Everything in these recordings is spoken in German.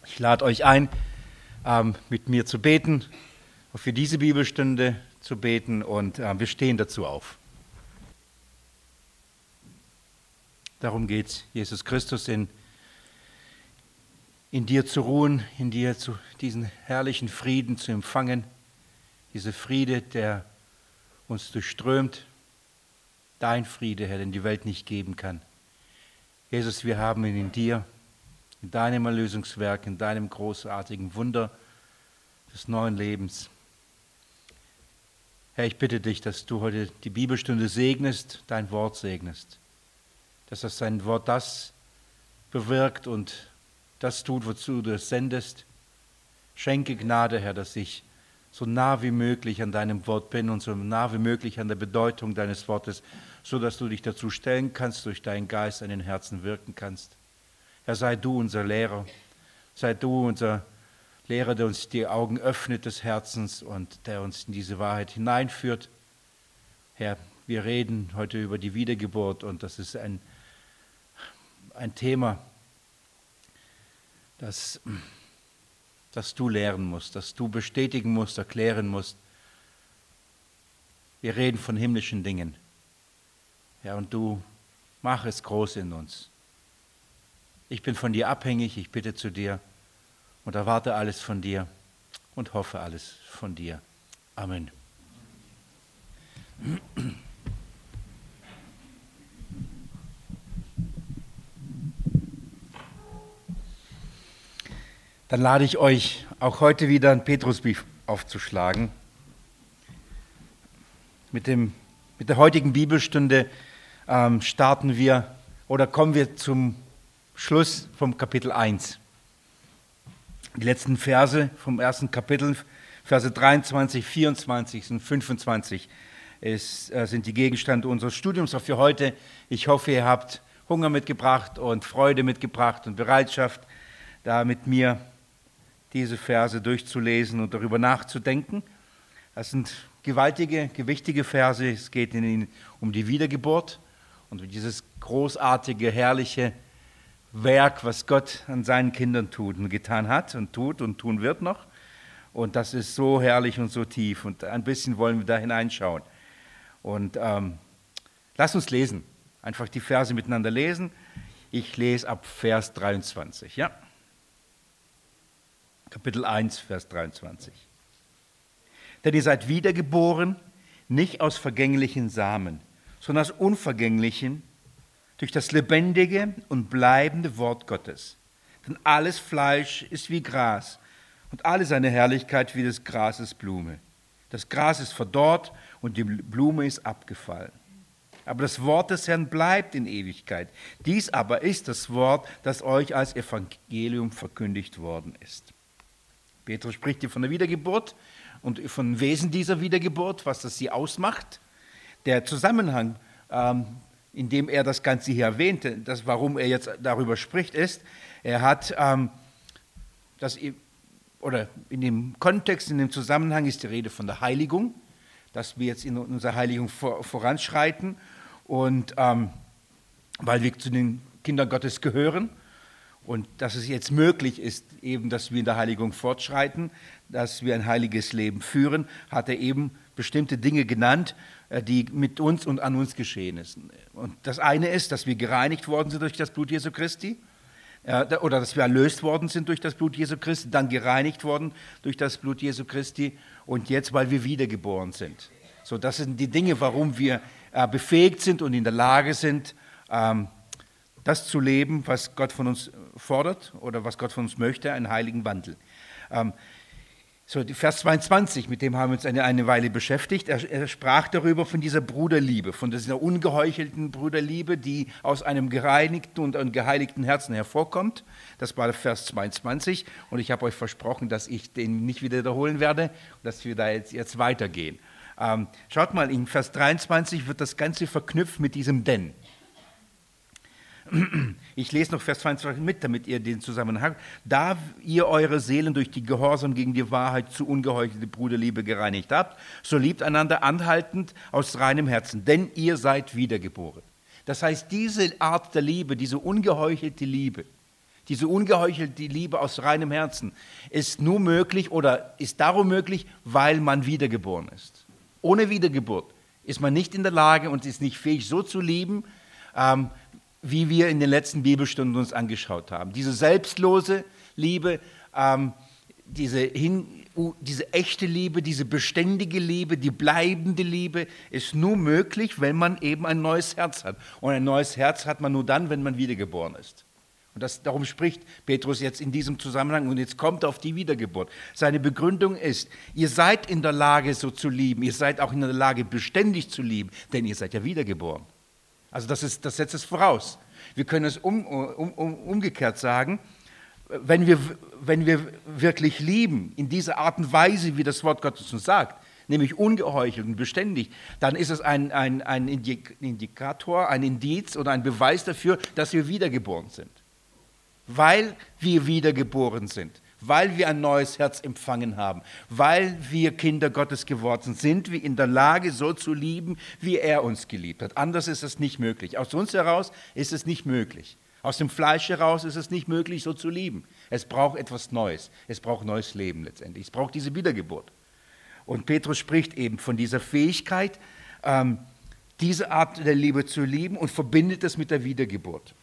Ich lade euch ein, mit mir zu beten, für diese Bibelstunde zu beten und wir stehen dazu auf. Darum geht es, Jesus Christus in dir zu ruhen, in dir diesen herrlichen Frieden zu empfangen, diese Friede, der uns durchströmt, dein Friede, Herr, den die Welt nicht geben kann. Jesus, wir haben ihn in dir, in deinem Erlösungswerk, in deinem großartigen Wunder des neuen Lebens. Herr, ich bitte dich, dass du heute die Bibelstunde segnest, dein Wort segnest, dass das dein Wort das bewirkt und das tut, wozu du es sendest. Schenke Gnade, Herr, dass ich so nah wie möglich an deinem Wort bin und so nah wie möglich an der Bedeutung deines Wortes, so dass du dich dazu stellen kannst, durch deinen Geist an den Herzen wirken kannst. Herr, sei du unser Lehrer, sei du unser Lehrer, der uns die Augen öffnet des Herzens und der uns in diese Wahrheit hineinführt. Herr, wir reden heute über die Wiedergeburt und das ist ein Thema, das du lehren musst, das du bestätigen musst, erklären musst. Wir reden von himmlischen Dingen. Ja, und du mach es groß in uns. Ich bin von dir abhängig, ich bitte zu dir und erwarte alles von dir und hoffe alles von dir. Amen. Dann lade ich euch auch heute wieder einen Petrusbrief aufzuschlagen. Mit der heutigen Bibelstunde starten wir oder kommen wir zum Schluss vom Kapitel 1. Die letzten Verse vom ersten Kapitel, Verse 23, 24 und 25 sind die Gegenstand unseres Studiums auch für heute. Ich hoffe, ihr habt Hunger mitgebracht und Freude mitgebracht und Bereitschaft, da mit mir diese Verse durchzulesen und darüber nachzudenken. Das sind gewaltige, gewichtige Verse. Es geht in ihnen um die Wiedergeburt und um dieses großartige, herrliche Werk, was Gott an seinen Kindern tut und getan hat und tut und tun wird noch. Und das ist so herrlich und so tief. Und ein bisschen wollen wir da hineinschauen. Und lasst uns lesen. Einfach die Verse miteinander lesen. Ich lese ab Vers 23. Ja? Kapitel 1, Vers 23. Denn ihr seid wiedergeboren, nicht aus vergänglichen Samen, sondern aus unvergänglichen, durch das lebendige und bleibende Wort Gottes. Denn alles Fleisch ist wie Gras und alle seine Herrlichkeit wie des Grases Blume. Das Gras ist verdorrt und die Blume ist abgefallen. Aber das Wort des Herrn bleibt in Ewigkeit. Dies aber ist das Wort, das euch als Evangelium verkündigt worden ist. Petrus spricht hier von der Wiedergeburt und von Wesen dieser Wiedergeburt, was das sie ausmacht. Der Zusammenhang, in dem er das Ganze hier erwähnte, warum er jetzt darüber spricht, ist, er hat in dem Kontext, in dem Zusammenhang ist die Rede von der Heiligung, dass wir jetzt in unserer Heiligung voranschreiten und weil wir zu den Kindern Gottes gehören und dass es jetzt möglich ist, eben, dass wir in der Heiligung fortschreiten, dass wir ein heiliges Leben führen, hat er eben bestimmte Dinge genannt, die mit uns und an uns geschehen ist. Und das eine ist, dass wir gereinigt worden sind durch das Blut Jesu Christi, oder dass wir erlöst worden sind durch das Blut Jesu Christi, dann gereinigt worden durch das Blut Jesu Christi und jetzt, weil wir wiedergeboren sind. So, das sind die Dinge, warum wir befähigt sind und in der Lage sind, das zu leben, was Gott von uns fordert oder was Gott von uns möchte, einen heiligen Wandel. Vers 22, mit dem haben wir uns eine Weile beschäftigt. Er sprach darüber von dieser Bruderliebe, von dieser ungeheuchelten Bruderliebe, die aus einem gereinigten und geheiligten Herzen hervorkommt. Das war Vers 22 und ich habe euch versprochen, dass ich den nicht wieder wiederholen werde, dass wir da jetzt weitergehen. Schaut mal, in Vers 23 wird das Ganze verknüpft mit diesem Denn. Ich lese noch Vers 22 mit, damit ihr den Zusammenhang habt. Da ihr eure Seelen durch die Gehorsam gegen die Wahrheit zu ungeheuchelte Bruderliebe gereinigt habt, so liebt einander anhaltend aus reinem Herzen, denn ihr seid wiedergeboren. Das heißt, diese Art der Liebe, diese ungeheuchelte Liebe, Diese ungeheuchelte Liebe aus reinem Herzen ist nur möglich oder ist darum möglich, weil man wiedergeboren ist. Ohne Wiedergeburt ist man nicht in der Lage und ist nicht fähig, so zu lieben, wie wir in den letzten Bibelstunden uns angeschaut haben. Diese selbstlose Liebe, diese echte Liebe, diese beständige Liebe, die bleibende Liebe ist nur möglich, wenn man eben ein neues Herz hat. Und ein neues Herz hat man nur dann, wenn man wiedergeboren ist. Und darum spricht Petrus jetzt in diesem Zusammenhang und jetzt kommt er auf die Wiedergeburt. Seine Begründung ist, ihr seid in der Lage, so zu lieben, ihr seid auch in der Lage, beständig zu lieben, denn ihr seid ja wiedergeboren. Also das setzt es voraus. Wir können es umgekehrt sagen, wenn wir wirklich lieben, in dieser Art und Weise, wie das Wort Gottes uns sagt, nämlich ungeheuchelt und beständig, dann ist es ein Indikator, ein Indiz oder ein Beweis dafür, dass wir wiedergeboren sind. Weil wir wiedergeboren sind, weil wir ein neues Herz empfangen haben, weil wir Kinder Gottes geworden sind, wir in der Lage, so zu lieben, wie er uns geliebt hat. Anders ist es nicht möglich. Aus uns heraus ist es nicht möglich. Aus dem Fleisch heraus ist es nicht möglich, so zu lieben. Es braucht etwas Neues. Es braucht neues Leben letztendlich. Es braucht diese Wiedergeburt. Und Petrus spricht eben von dieser Fähigkeit, diese Art der Liebe zu lieben und verbindet es mit der Wiedergeburt.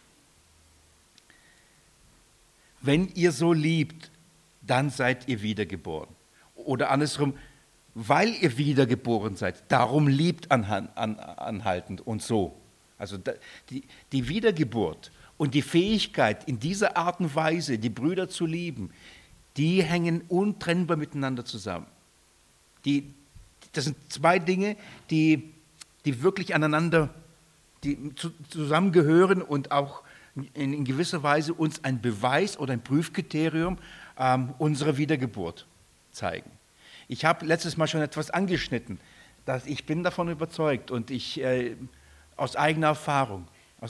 Wenn ihr so liebt, dann seid ihr wiedergeboren. Oder andersrum, weil ihr wiedergeboren seid, darum liebt anhaltend und so. Also die Wiedergeburt und die Fähigkeit, in dieser Art und Weise die Brüder zu lieben, die hängen untrennbar miteinander zusammen. Das sind zwei Dinge, die wirklich aneinander zusammengehören und auch in gewisser Weise uns ein Beweis oder ein Prüfkriterium unserer Wiedergeburt zeigen. Ich habe letztes Mal schon etwas angeschnitten, dass ich bin davon überzeugt und aus eigener Erfahrung,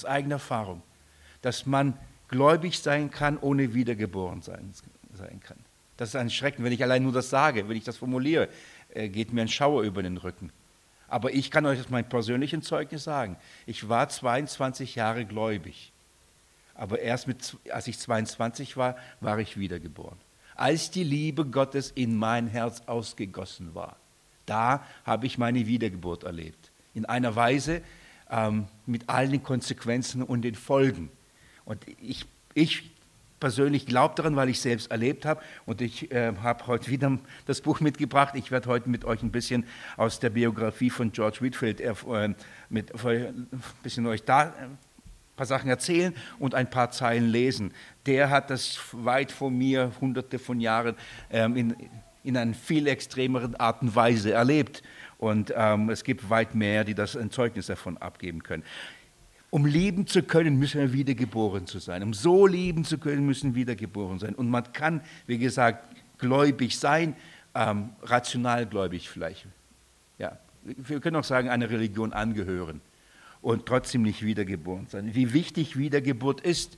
dass man gläubig sein kann, ohne wiedergeboren sein kann. Das ist ein Schrecken, wenn ich allein nur das sage, wenn ich das formuliere, geht mir ein Schauer über den Rücken. Aber ich kann euch aus meinem persönlichen Zeugnis sagen, ich war 22 Jahre gläubig. Aber erst als ich 22 war, war ich wiedergeboren. Als die Liebe Gottes in mein Herz ausgegossen war, da habe ich meine Wiedergeburt erlebt. In einer Weise mit allen den Konsequenzen und den Folgen. Und ich persönlich glaube daran, weil ich selbst erlebt habe. Und ich habe heute wieder das Buch mitgebracht. Ich werde heute mit euch ein bisschen aus der Biografie von George Whitefield ein bisschen euch da ein paar Sachen erzählen und ein paar Zeilen lesen. Der hat das weit vor mir, hunderte von Jahren, in einer viel extremeren Art und Weise erlebt. Und es gibt weit mehr, die das ein Zeugnis davon abgeben können. Um lieben zu können, müssen wir wiedergeboren zu sein. Um so lieben zu können, müssen wir wiedergeboren sein. Und man kann, wie gesagt, gläubig sein, rational gläubig vielleicht. Ja, wir können auch sagen, einer Religion angehören und trotzdem nicht wiedergeboren sein. Wie wichtig Wiedergeburt ist,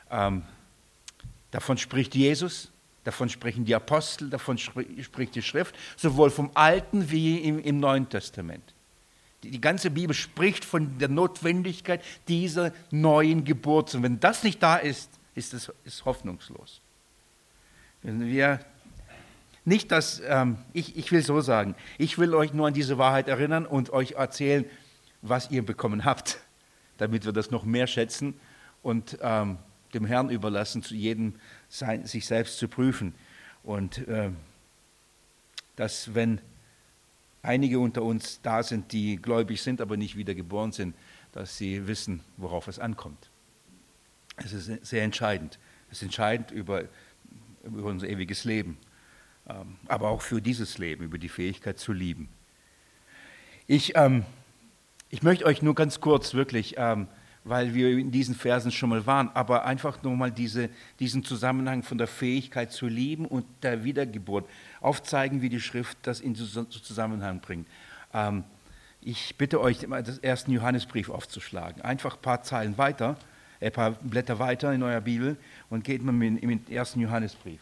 davon spricht Jesus, davon sprechen die Apostel, davon spricht die Schrift, sowohl vom Alten wie im Neuen Testament. Die ganze Bibel spricht von der Notwendigkeit dieser neuen Geburt. Und wenn das nicht da ist, ist es hoffnungslos. Wenn wir nicht das, ich will so sagen, ich will euch nur an diese Wahrheit erinnern und euch erzählen, was ihr bekommen habt, damit wir das noch mehr schätzen und dem Herrn überlassen, zu jedem sich selbst zu prüfen. Und dass, wenn einige unter uns da sind, die gläubig sind, aber nicht wiedergeboren sind, dass sie wissen, worauf es ankommt. Es ist sehr entscheidend. Es ist entscheidend über unser ewiges Leben, aber auch für dieses Leben, über die Fähigkeit zu lieben. Ich möchte euch nur ganz kurz wirklich, weil wir in diesen Versen schon mal waren, aber einfach nur mal diesen Zusammenhang von der Fähigkeit zu lieben und der Wiedergeburt aufzeigen, wie die Schrift das in Zusammenhang bringt. Ich bitte euch, den ersten Johannesbrief aufzuschlagen. Einfach ein paar Zeilen weiter, ein paar Blätter weiter in eurer Bibel und geht mal in den ersten Johannesbrief.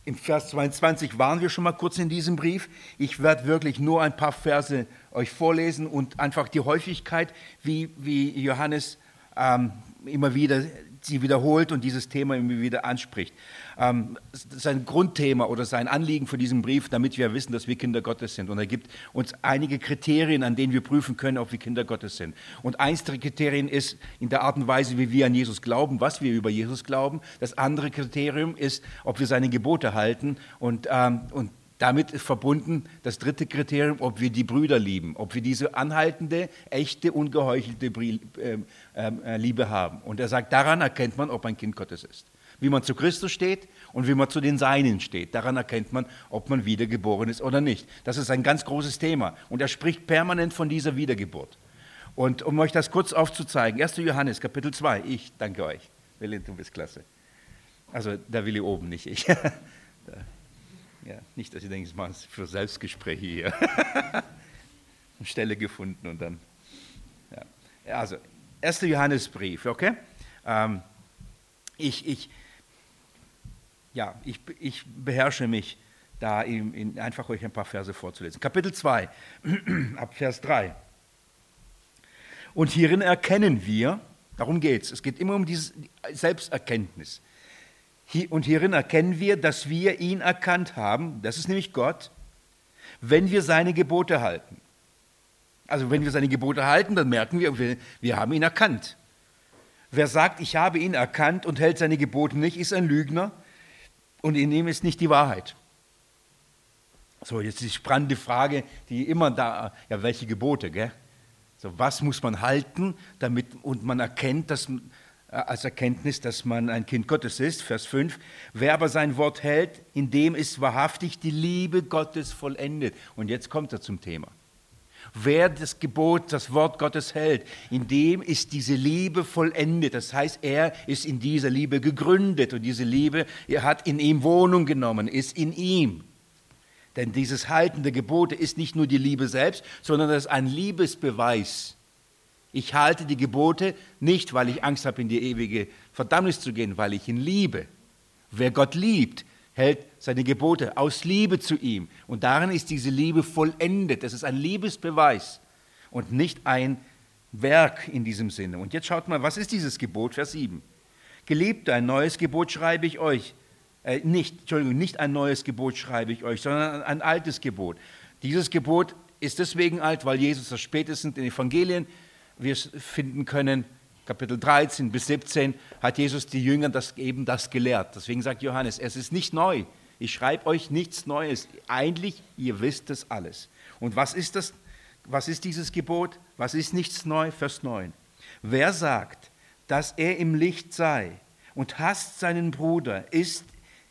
Im Vers 22 waren wir schon mal kurz in diesem Brief. Ich werde wirklich nur ein paar Verse euch vorlesen und einfach die Häufigkeit, wie Johannes immer wieder sie wiederholt und dieses Thema immer wieder anspricht. Sein Grundthema oder sein Anliegen für diesen Brief, damit wir wissen, dass wir Kinder Gottes sind. Und er gibt uns einige Kriterien, an denen wir prüfen können, ob wir Kinder Gottes sind. Und eins der Kriterien ist in der Art und Weise, wie wir an Jesus glauben, was wir über Jesus glauben. Das andere Kriterium ist, ob wir seine Gebote halten und damit ist verbunden das dritte Kriterium, ob wir die Brüder lieben, ob wir diese anhaltende, echte, ungeheuchelte Liebe haben. Und er sagt, daran erkennt man, ob ein Kind Gottes ist. Wie man zu Christus steht und wie man zu den Seinen steht. Daran erkennt man, ob man wiedergeboren ist oder nicht. Das ist ein ganz großes Thema. Und er spricht permanent von dieser Wiedergeburt. Und um euch das kurz aufzuzeigen, 1. Johannes, Kapitel 2, ich danke euch. Willi, du bist klasse. Also der Willi oben, nicht ich. Ja, nicht, dass ihr denkt, ich mache es für Selbstgespräche hier. Eine Stelle gefunden und dann. Ja. Also, 1. Johannesbrief, okay? Ich beherrsche mich, da einfach euch ein paar Verse vorzulesen. Kapitel 2, ab Vers 3. Und hierin erkennen wir, darum geht es, es geht immer um diese Selbsterkenntnis. Und hierin erkennen wir, dass wir ihn erkannt haben, das ist nämlich Gott, wenn wir seine Gebote halten. Also wenn wir seine Gebote halten, dann merken wir haben ihn erkannt. Wer sagt, ich habe ihn erkannt und hält seine Gebote nicht, ist ein Lügner und in ihm ist nicht die Wahrheit. So, jetzt die spannende Frage, die immer da, ja, welche Gebote, gell? So, was muss man halten, und man erkennt, als Erkenntnis, dass man ein Kind Gottes ist, Vers 5, wer aber sein Wort hält, in dem ist wahrhaftig die Liebe Gottes vollendet. Und jetzt kommt er zum Thema. Wer das Gebot, das Wort Gottes hält, in dem ist diese Liebe vollendet. Das heißt, er ist in dieser Liebe gegründet und diese Liebe, er hat in ihm Wohnung genommen, ist in ihm. Denn dieses Halten der Gebote ist nicht nur die Liebe selbst, sondern das ist ein Liebesbeweis. Ich halte die Gebote nicht, weil ich Angst habe, in die ewige Verdammnis zu gehen, weil ich ihn liebe. Wer Gott liebt, hält seine Gebote aus Liebe zu ihm. Und darin ist diese Liebe vollendet. Das ist ein Liebesbeweis und nicht ein Werk in diesem Sinne. Und jetzt schaut mal, was ist dieses Gebot? Vers 7. Geliebte, ein neues Gebot schreibe ich euch. Nicht ein neues Gebot schreibe ich euch, sondern ein altes Gebot. Dieses Gebot ist deswegen alt, weil Jesus das spätestens in den Evangelien wir es finden können, Kapitel 13 bis 17, hat Jesus die Jünger das gelehrt. Deswegen sagt Johannes, es ist nicht neu. Ich schreibe euch nichts Neues. Eigentlich, ihr wisst es alles. Und was ist das? Was ist dieses Gebot? Was ist nichts neu? Vers 9. Wer sagt, dass er im Licht sei und hasst seinen Bruder, ist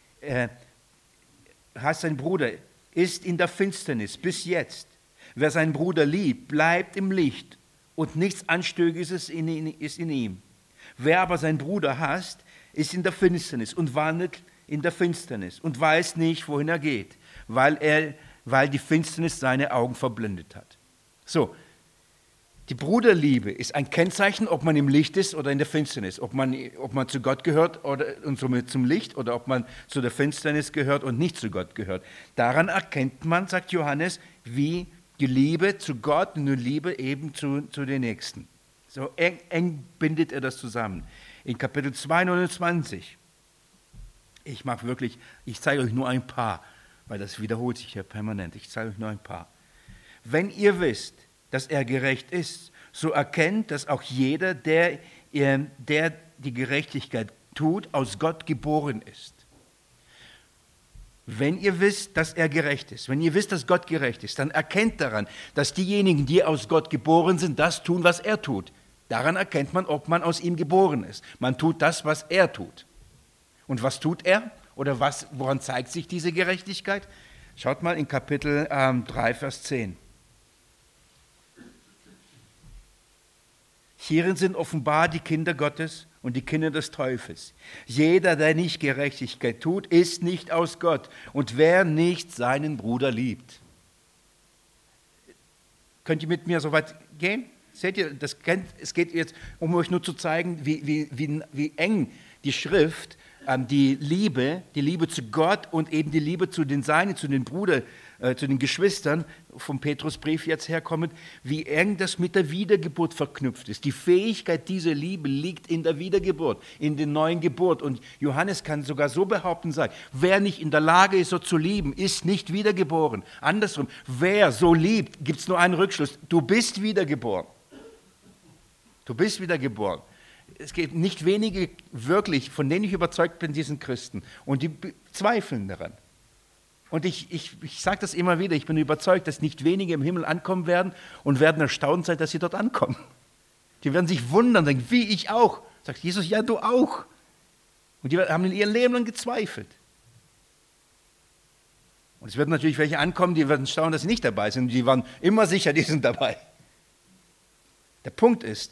in der Finsternis bis jetzt. Wer seinen Bruder liebt, bleibt im Licht und nichts Anstößiges ist in ihm. Wer aber seinen Bruder hasst, ist in der Finsternis und wandelt in der Finsternis und weiß nicht, wohin er geht, weil die Finsternis seine Augen verblendet hat. So, die Bruderliebe ist ein Kennzeichen, ob man im Licht ist oder in der Finsternis, ob man zu Gott gehört und somit zum Licht oder ob man zu der Finsternis gehört und nicht zu Gott gehört. Daran erkennt man, sagt Johannes, wie die Liebe zu Gott und die Liebe eben zu den Nächsten. So eng bindet er das zusammen. In Kapitel 2, 29, ich zeige euch nur ein paar, weil das wiederholt sich ja permanent. Ich zeige euch nur ein paar. Wenn ihr wisst, dass er gerecht ist, so erkennt, dass auch jeder, der die Gerechtigkeit tut, aus Gott geboren ist. Wenn ihr wisst, dass er gerecht ist, wenn ihr wisst, dass Gott gerecht ist, dann erkennt daran, dass diejenigen, die aus Gott geboren sind, das tun, was er tut. Daran erkennt man, ob man aus ihm geboren ist. Man tut das, was er tut. Und was tut er? Oder woran zeigt sich diese Gerechtigkeit? Schaut mal in Kapitel 3, Vers 10. Hierin sind offenbar die Kinder Gottes und die Kinder des Teufels. Jeder, der nicht Gerechtigkeit tut, ist nicht aus Gott. Und wer nicht seinen Bruder liebt. Könnt ihr mit mir so weit gehen? Seht ihr, es geht jetzt, um euch nur zu zeigen, wie eng die Schrift die Liebe zu Gott und eben die Liebe zu den Seinen, zu den Brüdern, zu den Geschwistern, vom Petrusbrief jetzt herkommend, wie eng das mit der Wiedergeburt verknüpft ist. Die Fähigkeit dieser Liebe liegt in der Wiedergeburt, in der neuen Geburt. Und Johannes kann sogar so behaupten, sagen, wer nicht in der Lage ist, so zu lieben, ist nicht wiedergeboren. Andersrum, wer so liebt, gibt es nur einen Rückschluss, du bist wiedergeboren. Du bist wiedergeboren. Es gibt nicht wenige wirklich, von denen ich überzeugt bin, die sind Christen. Und die zweifeln daran. Und ich sage das immer wieder, ich bin überzeugt, dass nicht wenige im Himmel ankommen werden und werden erstaunt sein, dass sie dort ankommen. Die werden sich wundern, denken, wie ich auch. Sagt Jesus, ja, du auch. Und die haben in ihrem Leben lang gezweifelt. Und es werden natürlich welche ankommen, die werden staunen, dass sie nicht dabei sind. Die waren immer sicher, die sind dabei. Der Punkt ist,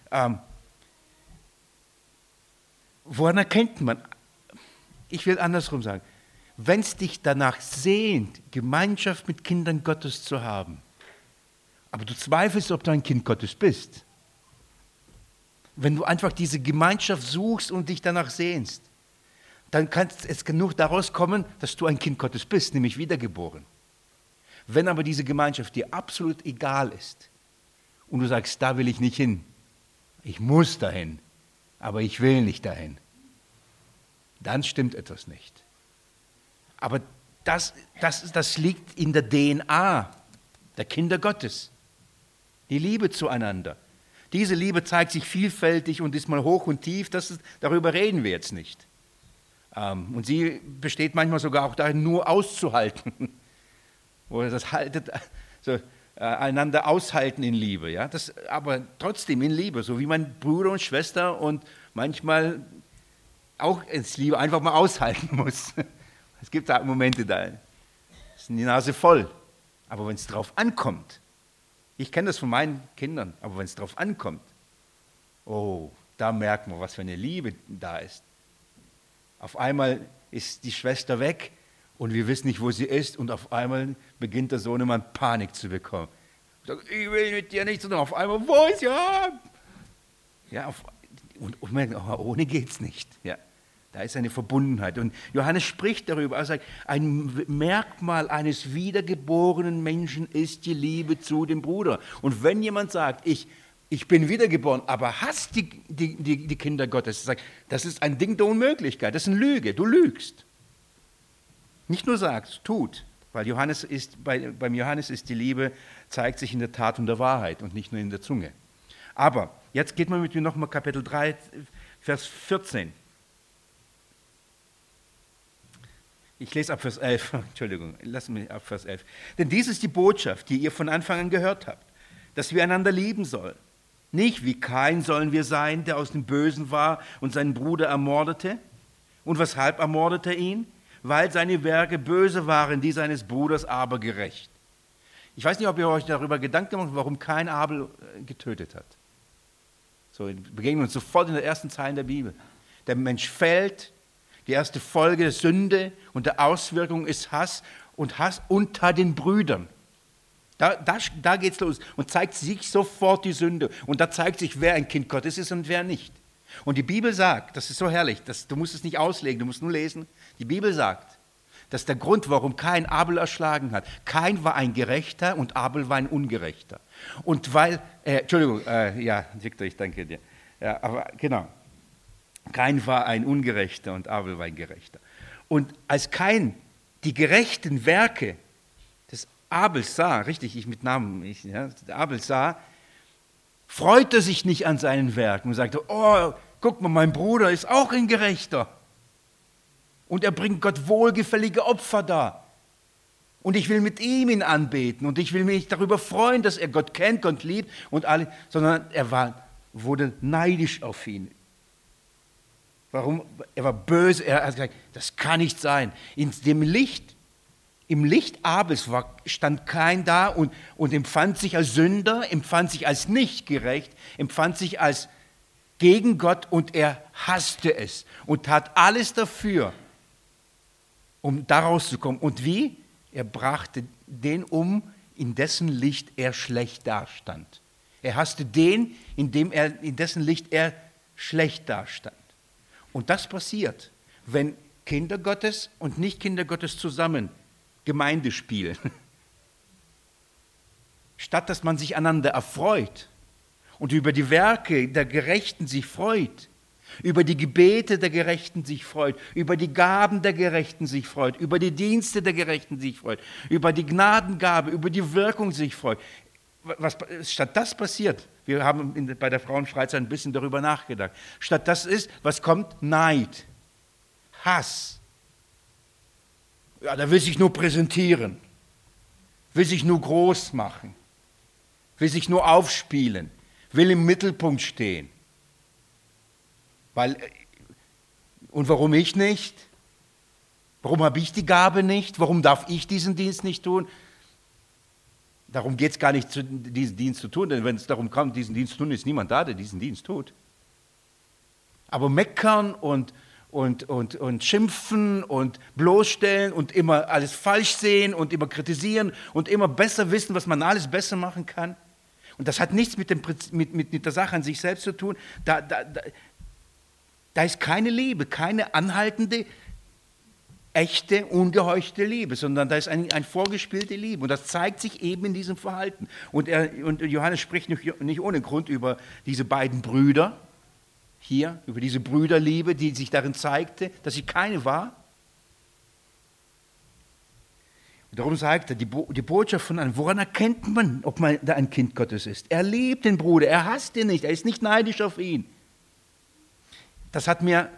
woran erkennt man? Ich will andersrum sagen. Wenn es dich danach sehnt, Gemeinschaft mit Kindern Gottes zu haben, aber du zweifelst, ob du ein Kind Gottes bist, wenn du einfach diese Gemeinschaft suchst und dich danach sehnst, dann kann es genug daraus kommen, dass du ein Kind Gottes bist, nämlich wiedergeboren. Wenn aber diese Gemeinschaft dir absolut egal ist und du sagst, da will ich nicht hin, ich muss dahin, aber ich will nicht dahin, dann stimmt etwas nicht. Aber das liegt in der DNA der Kinder Gottes. Die Liebe zueinander. Diese Liebe zeigt sich vielfältig und ist mal hoch und tief, darüber reden wir jetzt nicht. Und sie besteht manchmal sogar auch darin, nur auszuhalten. Oder das haltet, so, einander aushalten in Liebe. Ja? Aber trotzdem in Liebe, so wie man Bruder und Schwester und manchmal auch ins Liebe einfach mal aushalten muss. Es gibt da Momente, da ist die Nase voll. Aber wenn es drauf ankommt, ich kenne das von meinen Kindern, aber wenn es drauf ankommt, oh, da merkt man, was für eine Liebe da ist. Auf einmal ist die Schwester weg und wir wissen nicht, wo sie ist und auf einmal beginnt der Sohnemann Panik zu bekommen. Sagt, ich will mit dir nichts zu tun. Auf einmal, wo ist ja? Ja, und ohne geht's nicht. Ja. Da ist eine Verbundenheit. Und Johannes spricht darüber. Er sagt, ein Merkmal eines wiedergeborenen Menschen ist die Liebe zu dem Bruder. Und wenn jemand sagt, ich bin wiedergeboren, aber hasst die Kinder Gottes, sagt, das ist ein Ding der Unmöglichkeit, das ist eine Lüge, du lügst. Nicht nur sagt, tut, weil beim Johannes ist die Liebe, zeigt sich in der Tat und der Wahrheit und nicht nur in der Zunge. Aber jetzt geht man mit mir nochmal Kapitel 3, Vers 14. Ich lese ab Vers 11, Entschuldigung, lass mich ab Vers 11. Denn dies ist die Botschaft, die ihr von Anfang an gehört habt, dass wir einander lieben sollen. Nicht wie Kain sollen wir sein, der aus dem Bösen war und seinen Bruder ermordete. Und weshalb ermordete er ihn? Weil seine Werke böse waren, die seines Bruders aber gerecht. Ich weiß nicht, ob ihr euch darüber Gedanken gemacht habt, warum Kain Abel getötet hat. So, wir begegnen uns sofort in der ersten Zeile der Bibel. Der Mensch fällt. Die erste Folge der Sünde und der Auswirkung ist Hass und Hass unter den Brüdern. Da geht es los und zeigt sich sofort die Sünde. Und da zeigt sich, wer ein Kind Gottes ist und wer nicht. Und die Bibel sagt, das ist so herrlich, du musst es nicht auslegen, du musst nur lesen. Die Bibel sagt, dass der Grund, warum Kain Abel erschlagen hat, Kain war ein Gerechter und Abel war ein Ungerechter. Und weil, Victor, ich danke dir. Ja, aber genau. Kain war ein Ungerechter und Abel war ein Gerechter. Und als Kain die gerechten Werke des Abels sah, Abel sah, freute sich nicht an seinen Werken und sagte, oh, guck mal, mein Bruder ist auch ein Gerechter. Und er bringt Gott wohlgefällige Opfer dar. Und ich will mit ihm ihn anbeten und ich will mich darüber freuen, dass er Gott kennt, Gott liebt und alle, sondern wurde neidisch auf ihn. Warum? Er war böse, er hat gesagt, das kann nicht sein. Im Licht Abels stand Kain da und empfand sich als Sünder, empfand sich als nicht gerecht, empfand sich als gegen Gott und er hasste es und tat alles dafür, um da rauszukommen. Und wie? Er brachte den um, in dessen Licht er schlecht dastand. Er hasste den, in dessen Licht er schlecht dastand. Und das passiert, wenn Kinder Gottes und Nicht-Kinder Gottes zusammen Gemeinde spielen. Statt dass man sich einander erfreut und über die Werke der Gerechten sich freut, über die Gebete der Gerechten sich freut, über die Gaben der Gerechten sich freut, über die Dienste der Gerechten sich freut, über die Gnadengabe, über die Wirkung sich freut. Statt das passiert, wir haben bei der Frauenfreizeit ein bisschen darüber nachgedacht, statt das ist, was kommt? Neid, Hass. Ja, da will sich nur präsentieren, will sich nur groß machen, will sich nur aufspielen, will im Mittelpunkt stehen. Und warum ich nicht? Warum habe ich die Gabe nicht? Warum darf ich diesen Dienst nicht tun? Darum geht es gar nicht, diesen Dienst zu tun, denn wenn es darum kommt, diesen Dienst zu tun, ist niemand da, der diesen Dienst tut. Aber meckern und schimpfen und bloßstellen und immer alles falsch sehen und immer kritisieren und immer besser wissen, was man alles besser machen kann. Und das hat nichts mit der Sache an sich selbst zu tun. Da ist keine Liebe, keine anhaltende, echte, ungeheuchte Liebe, sondern da ist eine vorgespielte Liebe. Und das zeigt sich eben in diesem Verhalten. Und Johannes spricht nicht ohne Grund über diese beiden Brüder hier, über diese Brüderliebe, die sich darin zeigte, dass sie keine war. Und darum sagt er, die Botschaft von einem, woran erkennt man, ob man da ein Kind Gottes ist? Er liebt den Bruder, er hasst ihn nicht, er ist nicht neidisch auf ihn. Das hat mir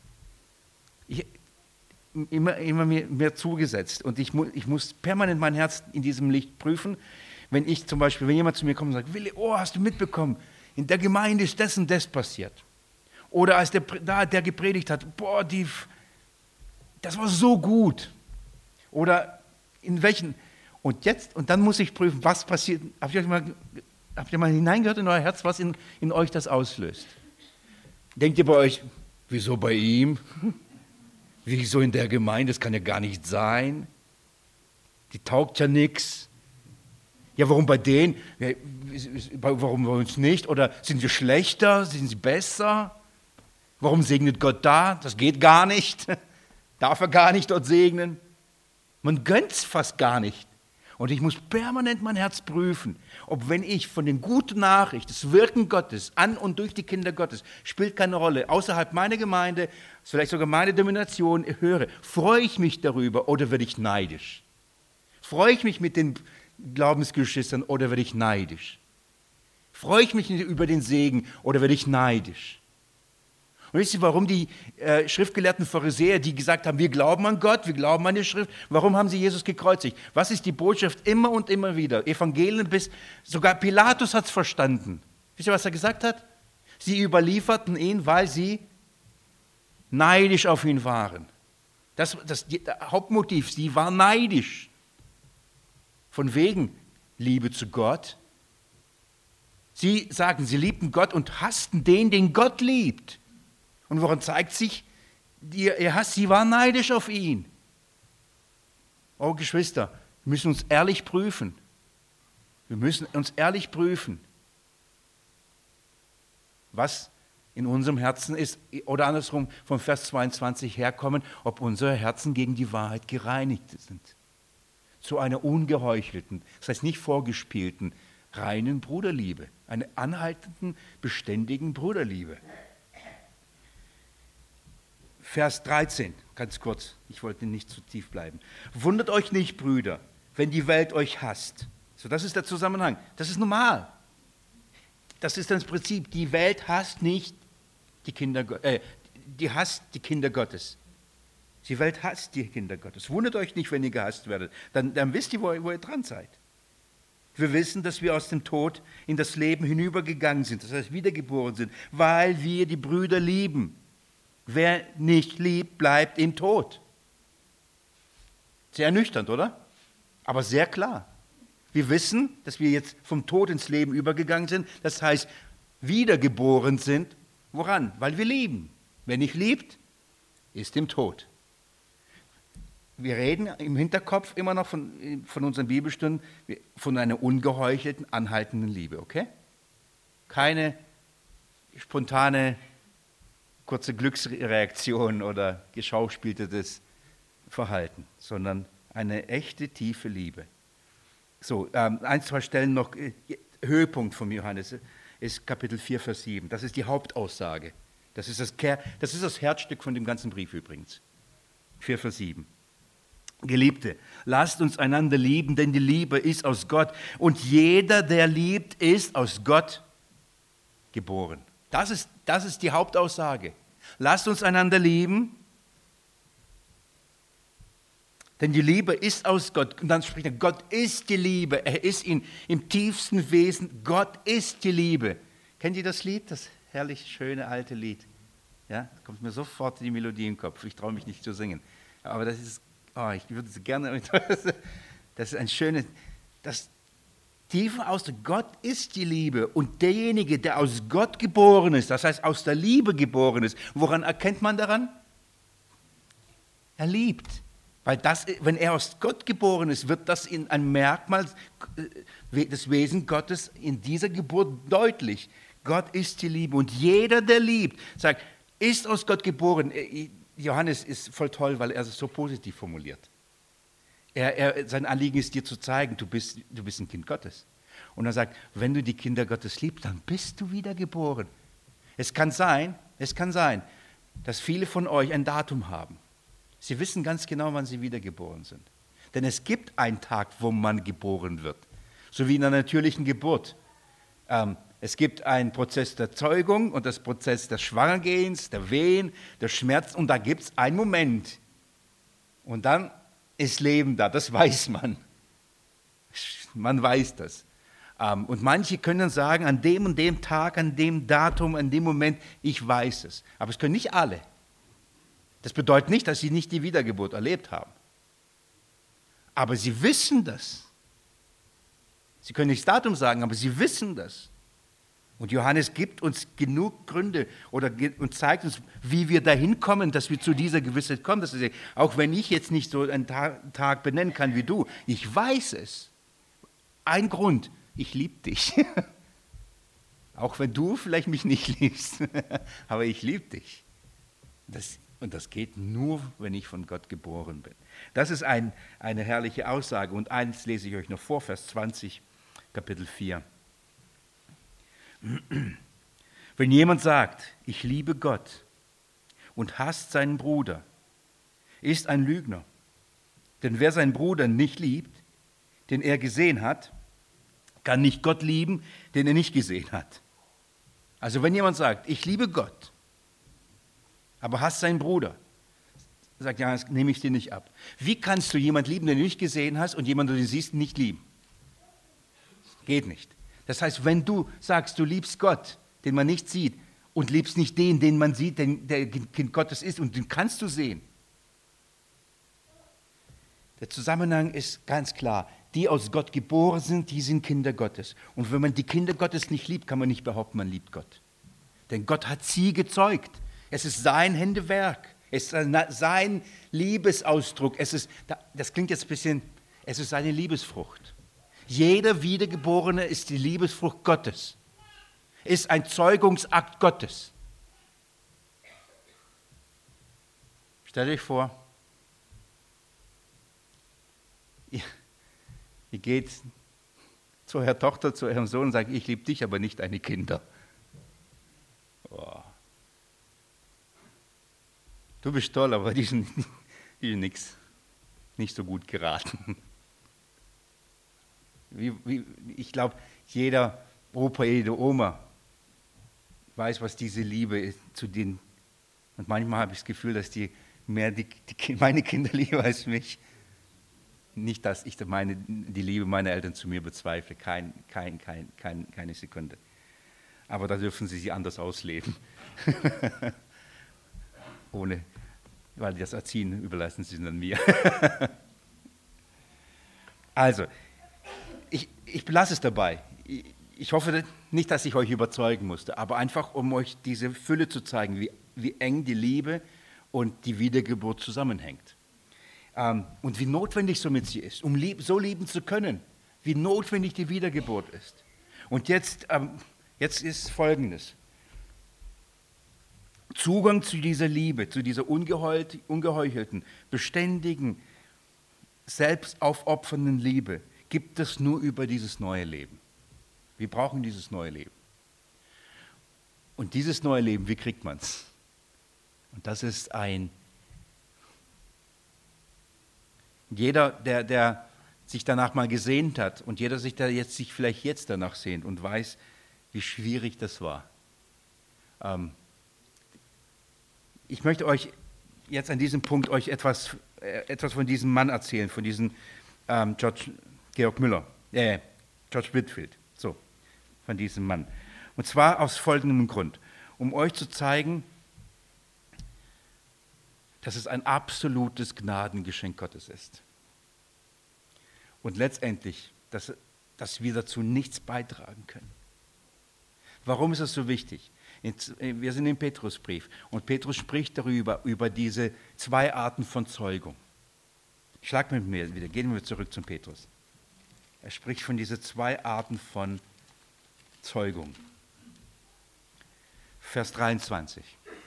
immer mehr zugesetzt und ich muss permanent mein Herz in diesem Licht prüfen, wenn jemand zu mir kommt und sagt, Willi, hast du mitbekommen, in der Gemeinde ist das und das passiert. Oder als der gepredigt hat, das war so gut. Oder in welchen, und dann muss ich prüfen, was passiert. Habt ihr mal hineingehört in euer Herz, was in euch das auslöst? Denkt ihr bei euch, wieso bei ihm? Wieso in der Gemeinde? Das kann ja gar nicht sein. Die taugt ja nichts. Ja, warum bei denen? Warum bei uns nicht? Oder sind wir schlechter? Sind sie besser? Warum segnet Gott da? Das geht gar nicht. Darf er gar nicht dort segnen? Man gönnt es fast gar nicht. Und ich muss permanent mein Herz prüfen, ob wenn ich von den guten Nachrichten, das Wirken Gottes an und durch die Kinder Gottes, spielt keine Rolle, außerhalb meiner Gemeinde, vielleicht sogar meine Domination höre, freue ich mich darüber oder werde ich neidisch? Freue ich mich mit den Glaubensgeschwistern oder werde ich neidisch? Freue ich mich über den Segen oder werde ich neidisch? Und wisst ihr, warum die schriftgelehrten Pharisäer, die gesagt haben, wir glauben an Gott, wir glauben an die Schrift, warum haben sie Jesus gekreuzigt? Was ist die Botschaft immer und immer wieder? Evangelien sogar Pilatus hat es verstanden. Wisst ihr, was er gesagt hat? Sie überlieferten ihn, weil sie neidisch auf ihn waren. Das Hauptmotiv, sie waren neidisch. Von wegen Liebe zu Gott. Sie sagten, sie liebten Gott und hassten den Gott liebt. Und woran zeigt sich ihr Hass? Sie war neidisch auf ihn. Oh Geschwister, wir müssen uns ehrlich prüfen. Wir müssen uns ehrlich prüfen, was in unserem Herzen ist, oder andersrum vom Vers 22 herkommen, ob unsere Herzen gegen die Wahrheit gereinigt sind. Zu einer ungeheuchelten, das heißt nicht vorgespielten, reinen Bruderliebe, einer anhaltenden, beständigen Bruderliebe. Vers 13, ganz kurz, ich wollte nicht zu tief bleiben. Wundert euch nicht, Brüder, wenn die Welt euch hasst. So, das ist der Zusammenhang. Das ist normal. Das ist das Prinzip. Die Welt hasst nicht die hasst die Kinder Gottes. Die Welt hasst die Kinder Gottes. Wundert euch nicht, wenn ihr gehasst werdet. Dann wisst ihr, wo ihr dran seid. Wir wissen, dass wir aus dem Tod in das Leben hinübergegangen sind, das heißt wiedergeboren sind, weil wir die Brüder lieben. Wer nicht liebt, bleibt im Tod. Sehr ernüchternd, oder? Aber sehr klar. Wir wissen, dass wir jetzt vom Tod ins Leben übergegangen sind. Das heißt, wiedergeboren sind. Woran? Weil wir lieben. Wer nicht liebt, ist im Tod. Wir reden im Hinterkopf immer noch von unseren Bibelstunden von einer ungeheuchelten, anhaltenden Liebe, okay? Keine spontane kurze Glücksreaktion oder geschauspieltes Verhalten, sondern eine echte, tiefe Liebe. So, ein, zwei Stellen noch, Höhepunkt von Johannes ist Kapitel 4, Vers 7. Das ist die Hauptaussage. Das ist das Herzstück von dem ganzen Brief übrigens. 4, Vers 7. Geliebte, lasst uns einander lieben, denn die Liebe ist aus Gott. Und jeder, der liebt, ist aus Gott geboren. Das ist die Hauptaussage. Lasst uns einander lieben, denn die Liebe ist aus Gott. Und dann spricht er, Gott ist die Liebe. Er ist im tiefsten Wesen. Gott ist die Liebe. Kennt ihr das Lied? Das herrlich schöne alte Lied. Ja, da kommt mir sofort die Melodie im Kopf. Ich traue mich nicht zu singen. Aber das ist, ich würde es gerne, das ist ein schönes, das tiefe Ausdruck. Gott ist die Liebe. Und derjenige, der aus Gott geboren ist, das heißt aus der Liebe geboren ist, woran erkennt man daran? Er liebt. Weil wenn er aus Gott geboren ist, wird das in ein Merkmal des Wesens Gottes in dieser Geburt deutlich. Gott ist die Liebe und jeder, der liebt, sagt, ist aus Gott geboren. Johannes ist voll toll, weil er es so positiv formuliert. Sein Anliegen ist dir zu zeigen, du bist ein Kind Gottes. Und er sagt, wenn du die Kinder Gottes liebst, dann bist du wiedergeboren. Es kann sein, dass viele von euch ein Datum haben. Sie wissen ganz genau, wann sie wiedergeboren sind. Denn es gibt einen Tag, wo man geboren wird. So wie in einer natürlichen Geburt. Es gibt einen Prozess der Zeugung und das Prozess des Schwangergehens, der Wehen, der Schmerz. Und da gibt es einen Moment. Und dann ist Leben da, das weiß man. Man weiß das. Und manche können sagen, an dem und dem Tag, an dem Datum, an dem Moment, ich weiß es. Aber es können nicht alle. Das bedeutet nicht, dass sie nicht die Wiedergeburt erlebt haben. Aber sie wissen das. Sie können nicht das Datum sagen, aber sie wissen das. Und Johannes gibt uns genug Gründe und zeigt uns, wie wir dahin kommen, dass wir zu dieser Gewissheit kommen. Dass wir, auch wenn ich jetzt nicht so einen Tag benennen kann wie du, ich weiß es. Ein Grund, ich liebe dich. Auch wenn du vielleicht mich nicht liebst, aber ich liebe dich. Und das geht nur, wenn ich von Gott geboren bin. Das ist eine herrliche Aussage. Und eins lese ich euch noch vor, Vers 20, Kapitel 4. Wenn jemand sagt, ich liebe Gott und hasst seinen Bruder, ist ein Lügner. Denn wer seinen Bruder nicht liebt, den er gesehen hat, kann nicht Gott lieben, den er nicht gesehen hat. Also wenn jemand sagt, ich liebe Gott, aber hasst seinen Bruder, sagt, ja, das nehme ich dir nicht ab. Wie kannst du jemanden lieben, den du nicht gesehen hast, und jemanden, den du siehst, nicht lieben? Geht nicht. Das heißt, wenn du sagst, du liebst Gott, den man nicht sieht, und liebst nicht den man sieht, der Kind Gottes ist, und den kannst du sehen. Der Zusammenhang ist ganz klar. Die aus Gott geboren sind, die sind Kinder Gottes. Und wenn man die Kinder Gottes nicht liebt, kann man nicht behaupten, man liebt Gott. Denn Gott hat sie gezeugt. Es ist sein Händewerk. Es ist sein Liebesausdruck. Das klingt jetzt ein bisschen, es ist seine Liebesfrucht. Jeder Wiedergeborene ist die Liebesfrucht Gottes. Ist ein Zeugungsakt Gottes. Stellt euch vor, ihr geht zu eurer Tochter, zu eurem Sohn und sagt, ich liebe dich, aber nicht deine Kinder. Oh. Du bist toll, aber die sind nicht so gut geraten. Ich glaube, jeder Opa, jede Oma weiß, was diese Liebe ist zu denen. Und manchmal habe ich das Gefühl, dass die mehr meine Kinder lieben als mich. Nicht, dass ich die Liebe meiner Eltern zu mir bezweifle, keine Sekunde. Aber da dürfen sie anders ausleben. Weil das Erziehen überlassen sie dann mir. Also, ich belasse es dabei. Ich hoffe nicht, dass ich euch überzeugen musste, aber einfach, um euch diese Fülle zu zeigen, wie eng die Liebe und die Wiedergeburt zusammenhängt. Und wie notwendig somit sie ist, um so lieben zu können, wie notwendig die Wiedergeburt ist. Und jetzt ist Folgendes. Zugang zu dieser Liebe, zu dieser ungeheuchelten, beständigen, selbstaufopfernden Liebe gibt es nur über dieses neue Leben. Wir brauchen dieses neue Leben. Und dieses neue Leben, wie kriegt man es? Und das ist jeder, der sich danach mal gesehnt hat und jeder sich vielleicht jetzt danach sehnt und weiß, wie schwierig das war. Ich möchte euch jetzt an diesem Punkt etwas von diesem Mann erzählen, von diesem George Whitefield, so, von diesem Mann. Und zwar aus folgendem Grund, um euch zu zeigen, dass es ein absolutes Gnadengeschenk Gottes ist. Und letztendlich, dass wir dazu nichts beitragen können. Warum ist das so wichtig? Wir sind im Petrusbrief und Petrus spricht über diese zwei Arten von Zeugung. Schlag mit mir wieder, gehen wir zurück zum Petrus. Er spricht von diesen zwei Arten von Zeugung. Vers 23.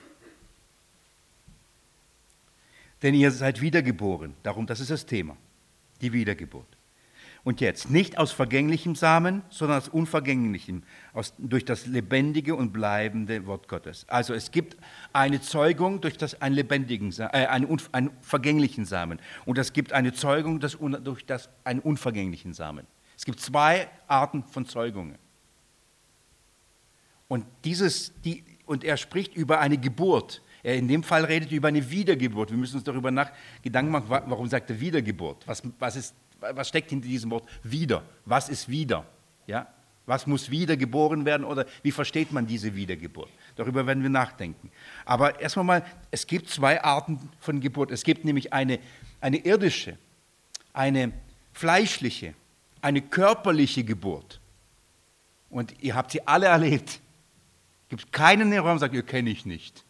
Denn ihr seid wiedergeboren, darum, das ist das Thema, die Wiedergeburt. Und jetzt, nicht aus vergänglichem Samen, sondern aus unvergänglichem, durch das lebendige und bleibende Wort Gottes. Also es gibt eine Zeugung durch einen vergänglichen Samen und es gibt eine Zeugung durch einen unvergänglichen Samen. Es gibt zwei Arten von Zeugungen. Und er spricht über eine Geburt. Er in dem Fall redet über eine Wiedergeburt. Wir müssen uns darüber Gedanken machen, warum sagt er Wiedergeburt? Was steckt hinter diesem Wort wieder? Was ist wieder? Ja? Was muss wiedergeboren werden oder wie versteht man diese Wiedergeburt? Darüber werden wir nachdenken. Aber erstmal mal, es gibt zwei Arten von Geburt. Es gibt nämlich eine irdische, eine fleischliche, eine körperliche Geburt. Und ihr habt sie alle erlebt. Es gibt keinen in dem Raum, der sagt, ihr kenne ich nicht.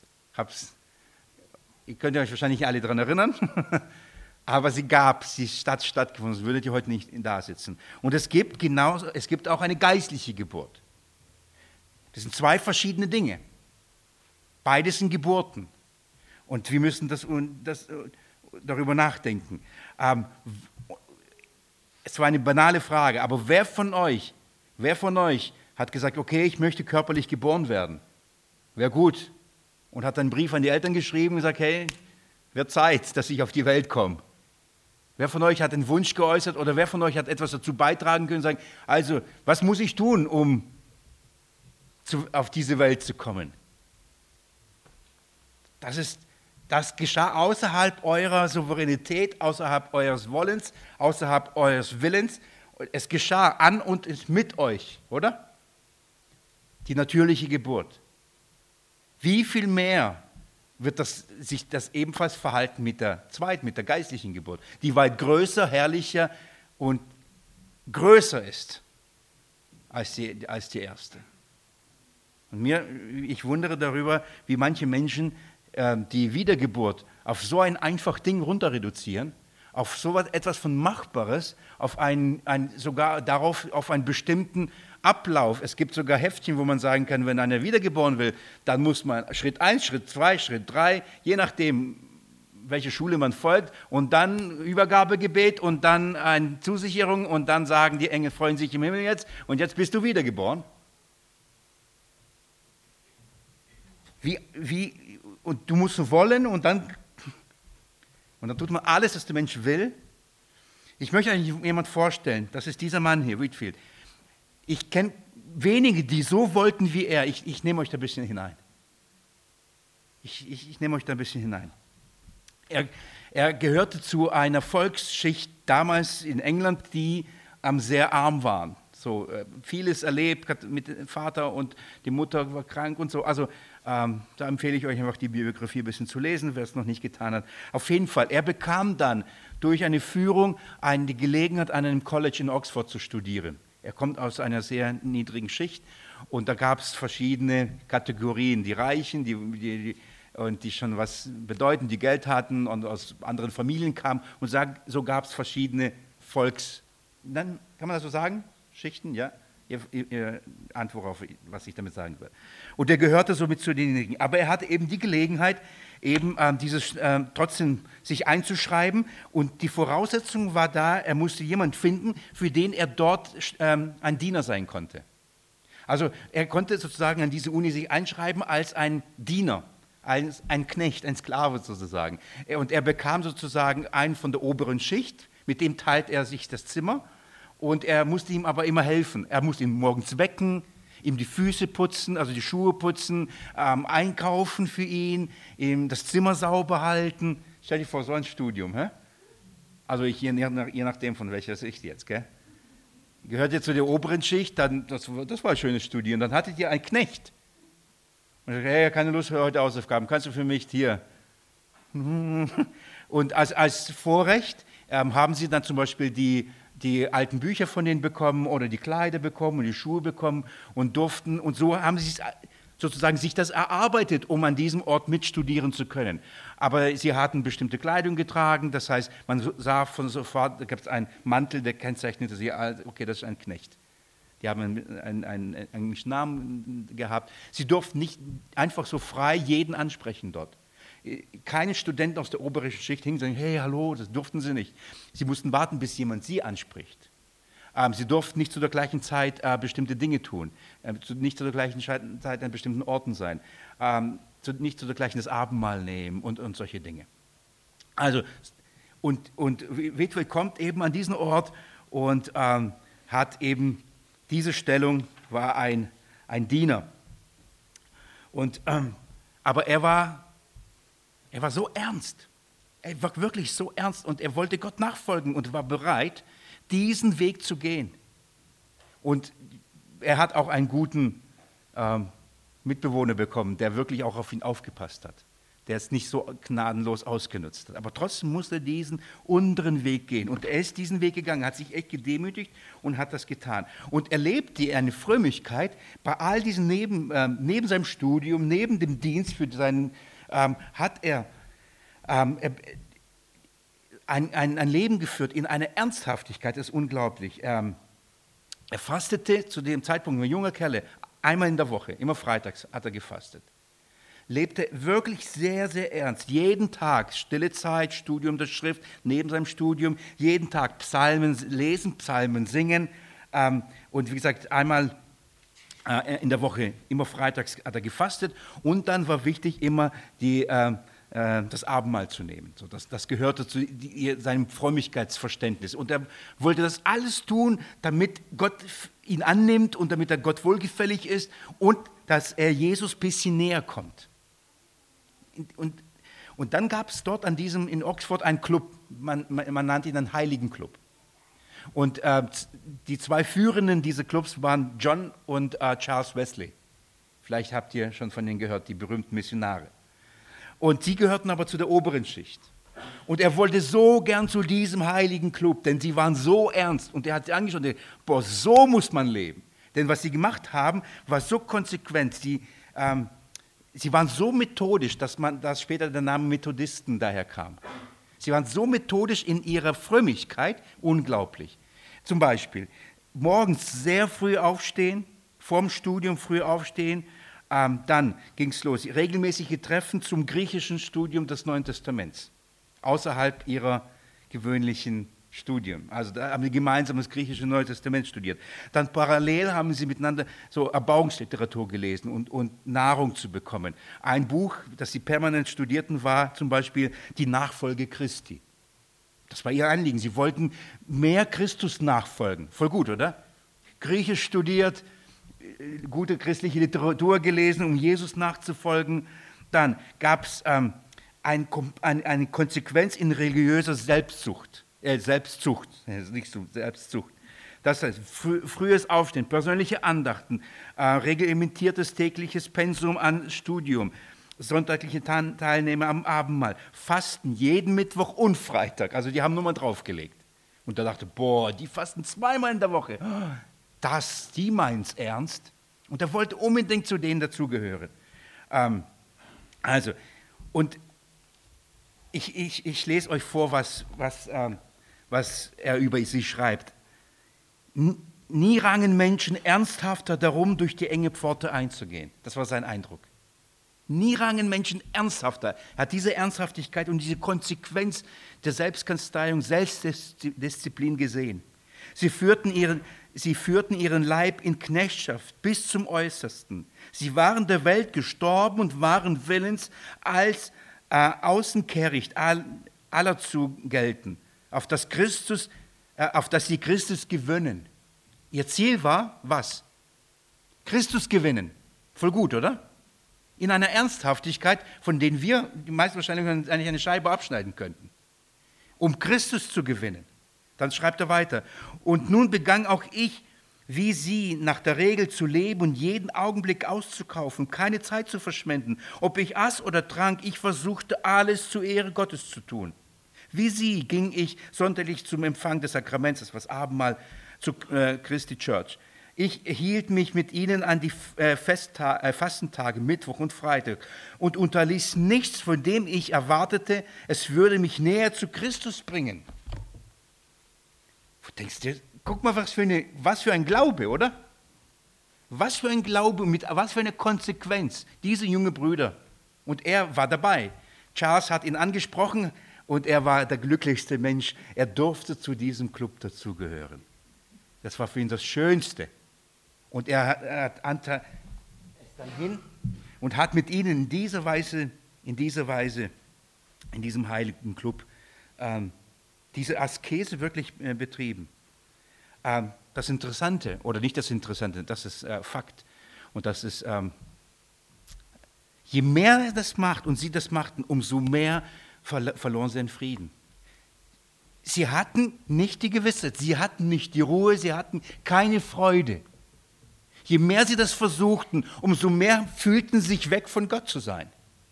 Ihr könnt euch wahrscheinlich alle daran erinnern. Aber sie hat stattgefunden, sonst würdet ihr heute nicht da sitzen. Und es gibt auch eine geistliche Geburt. Das sind zwei verschiedene Dinge. Beides sind Geburten. Und wir müssen darüber nachdenken. Es war eine banale Frage, aber wer von euch hat gesagt, okay, ich möchte körperlich geboren werden? Wäre gut. Und hat einen Brief an die Eltern geschrieben und gesagt, hey, wird Zeit, dass ich auf die Welt komme. Wer von euch hat einen Wunsch geäußert oder wer von euch hat etwas dazu beitragen können und sagen, also, was muss ich tun, um auf diese Welt zu kommen? Das geschah außerhalb eurer Souveränität, außerhalb eures Wollens, außerhalb eures Willens. Es geschah an und mit euch, oder? Die natürliche Geburt. Wie viel mehr wird sich das ebenfalls verhalten mit der geistlichen Geburt, die weit größer, herrlicher und größer ist als die erste. Und ich wundere darüber, wie manche Menschen die Wiedergeburt auf so ein einfach Ding runterreduzieren, auf so etwas von Machbares, auf sogar darauf, auf einen bestimmten Ablauf. Es gibt sogar Heftchen, wo man sagen kann, wenn einer wiedergeboren will, dann muss man Schritt 1, Schritt 2, Schritt 3, je nachdem, welche Schule man folgt, und dann Übergabegebet und dann eine Zusicherung und dann sagen die Engel, freuen sich im Himmel jetzt und jetzt bist du wiedergeboren. Und du musst wollen und dann tut man alles, was der Mensch will. Ich möchte euch jemand vorstellen, das ist dieser Mann hier, Whitefield. Ich kenne wenige, die so wollten wie er. Ich nehme euch da ein bisschen hinein. Ich nehme euch da ein bisschen hinein. Er gehörte zu einer Volksschicht damals in England, die sehr arm waren. So, vieles erlebt mit dem Vater und die Mutter war krank und so. Also da empfehle ich euch einfach die Biografie ein bisschen zu lesen, wer es noch nicht getan hat. Auf jeden Fall, er bekam dann durch eine Führung die Gelegenheit, an einem College in Oxford zu studieren. Er kommt aus einer sehr niedrigen Schicht und da gab es verschiedene Kategorien. Die Reichen, die schon was bedeuten, die Geld hatten und aus anderen Familien kamen. Und so gab es verschiedene dann kann man das so sagen? Schichten, ja? Ihr Antwort auf, was ich damit sagen will. Und er gehörte somit zu denjenigen. Aber er hatte eben die Gelegenheit, eben trotzdem sich einzuschreiben. Und die Voraussetzung war da, er musste jemanden finden, für den er dort ein Diener sein konnte. Also er konnte sozusagen an diese Uni sich einschreiben als ein Diener, als ein Knecht, ein Sklave sozusagen. Und er bekam sozusagen einen von der oberen Schicht, mit dem teilt er sich das Zimmer. Und er musste ihm aber immer helfen. Er musste ihn morgens wecken, ihm die Füße putzen, also die Schuhe putzen, einkaufen für ihn, ihm das Zimmer sauber halten. Stell dir vor, so ein Studium. Hä? Also je nachdem, von welcher Sicht jetzt. Gell? Gehört ihr zu der oberen Schicht, dann, das war ein schönes Studium. Dann hattet ihr einen Knecht. Und ich sagte, hey, keine Lust für heute Hausaufgaben, kannst du für mich hier? Und als Vorrecht haben sie dann zum Beispiel die alten Bücher von denen bekommen oder die Kleider bekommen und die Schuhe bekommen und durften. Und so haben sie sozusagen sich das erarbeitet, um an diesem Ort mitstudieren zu können. Aber sie hatten bestimmte Kleidung getragen, das heißt, man sah von sofort, da gab es einen Mantel, der kennzeichnete sie, okay, das ist ein Knecht. Die haben einen englischen Namen gehabt. Sie durften nicht einfach so frei jeden ansprechen dort. Keine Studenten aus der oberen Schicht hingen und sagen, hey, hallo, das durften sie nicht. Sie mussten warten, bis jemand sie anspricht. Sie durften nicht zu der gleichen Zeit bestimmte Dinge tun, nicht zu der gleichen Zeit an bestimmten Orten sein, nicht zu der gleichen das Abendmahl nehmen und solche Dinge. Also, und Whitfield kommt eben an diesen Ort und hat eben diese Stellung, war ein Diener. Und, aber er war so ernst. Er war wirklich so ernst und er wollte Gott nachfolgen und war bereit, diesen Weg zu gehen. Und er hat auch einen guten Mitbewohner bekommen, der wirklich auch auf ihn aufgepasst hat, der es nicht so gnadenlos ausgenutzt hat. Aber trotzdem musste er diesen unteren Weg gehen. Und er ist diesen Weg gegangen, hat sich echt gedemütigt und hat das getan. Und er lebte eine Frömmigkeit bei all diesen neben seinem Studium, neben dem Dienst für seinen, hat er ein Leben geführt in einer Ernsthaftigkeit, das ist unglaublich. Er fastete zu dem Zeitpunkt, ein junger Kerl, einmal in der Woche, immer freitags hat er gefastet. Lebte wirklich sehr, sehr ernst. Jeden Tag stille Zeit, Studium der Schrift, neben seinem Studium, jeden Tag Psalmen lesen, Psalmen singen. Und wie gesagt, einmal in der Woche, immer freitags hat er gefastet. Und dann war wichtig, immer das Abendmahl zu nehmen. So, das gehörte zu seinem Frömmigkeitsverständnis. Und er wollte das alles tun, damit Gott ihn annimmt und damit er Gott wohlgefällig ist und dass er Jesus ein bisschen näher kommt. Und dann gab es dort in Oxford einen Club, man nannte ihn einen Heiligenclub. Und die zwei Führenden dieser Clubs waren John und Charles Wesley. Vielleicht habt ihr schon von denen gehört, die berühmten Missionare. Und sie gehörten aber zu der oberen Schicht. Und er wollte so gern zu diesem heiligen Club, denn sie waren so ernst. Und er hat sie angeschaut und gesagt, boah, so muss man leben. Denn was sie gemacht haben, war so konsequent. Sie waren so methodisch, dass später der Name Methodisten daher kam. Sie waren so methodisch in ihrer Frömmigkeit, unglaublich. Zum Beispiel morgens sehr früh aufstehen, vorm Studium früh aufstehen, dann ging es los, regelmäßige Treffen zum griechischen Studium des Neuen Testaments, außerhalb ihrer gewöhnlichen Studium. Also da haben sie gemeinsam das griechische Neue Testament studiert. Dann parallel haben sie miteinander so Erbauungsliteratur gelesen und Nahrung zu bekommen. Ein Buch, das sie permanent studierten, war zum Beispiel Die Nachfolge Christi. Das war ihr Anliegen. Sie wollten mehr Christus nachfolgen. Voll gut, oder? Griechisch studiert, gute christliche Literatur gelesen, um Jesus nachzufolgen. Dann gab es eine Konsequenz in religiöser Selbstzucht. Selbstzucht. Das heißt, frühes Aufstehen, persönliche Andachten, reglementiertes tägliches Pensum an Studium, sonntagliche Teilnehmer am Abendmahl, Fasten jeden Mittwoch und Freitag. Also die haben nur mal draufgelegt. Und da dachte, boah, die fasten zweimal in der Woche. Die meint's ernst. Und er wollte unbedingt zu denen dazugehören. Und ich lese euch vor, was er über sie schreibt. nie rangen Menschen ernsthafter darum, durch die enge Pforte einzugehen. Das war sein Eindruck. Nie rangen Menschen ernsthafter. Er hat diese Ernsthaftigkeit und diese Konsequenz der Selbstkasteiung, Selbstdisziplin gesehen. Sie führten ihren Leib in Knechtschaft bis zum Äußersten. Sie waren der Welt gestorben und waren willens, als Außenkehricht aller zu gelten, auf das sie Christus gewinnen. Ihr Ziel war, was? Christus gewinnen. Voll gut, oder? In einer Ernsthaftigkeit, von denen wir, die meisten wahrscheinlich, eigentlich eine Scheibe abschneiden könnten. Um Christus zu gewinnen. Dann schreibt er weiter. Und nun begann auch ich, wie sie, nach der Regel zu leben und jeden Augenblick auszukaufen, keine Zeit zu verschwenden. Ob ich aß oder trank, ich versuchte alles zur Ehre Gottes zu tun. Wie sie ging ich sonntaglich zum Empfang des Sakraments, das war das Abendmahl, zu Christi Church. Ich hielt mich mit ihnen an die Fastentage, Mittwoch und Freitag und unterließ nichts, von dem ich erwartete, es würde mich näher zu Christus bringen. Du denkst dir, guck mal, was für ein Glaube, oder? Was für ein Glaube, was für eine Konsequenz, diese jungen Brüder. Und er war dabei. Charles hat ihn angesprochen und er war der glücklichste Mensch. Er durfte zu diesem Club dazugehören. Das war für ihn das Schönste. Und er ist dann hin und hat mit ihnen in dieser Weise, in diesem heiligen Club, diese Askese wirklich betrieben. Das Interessante, oder nicht das Interessante, das ist Fakt. Und das ist, je mehr er das macht und sie das machten, umso mehr verloren sie den Frieden. Sie hatten nicht die Gewissheit, sie hatten nicht die Ruhe, sie hatten keine Freude. Je mehr sie das versuchten, umso mehr fühlten sie sich weg von Gott zu sein.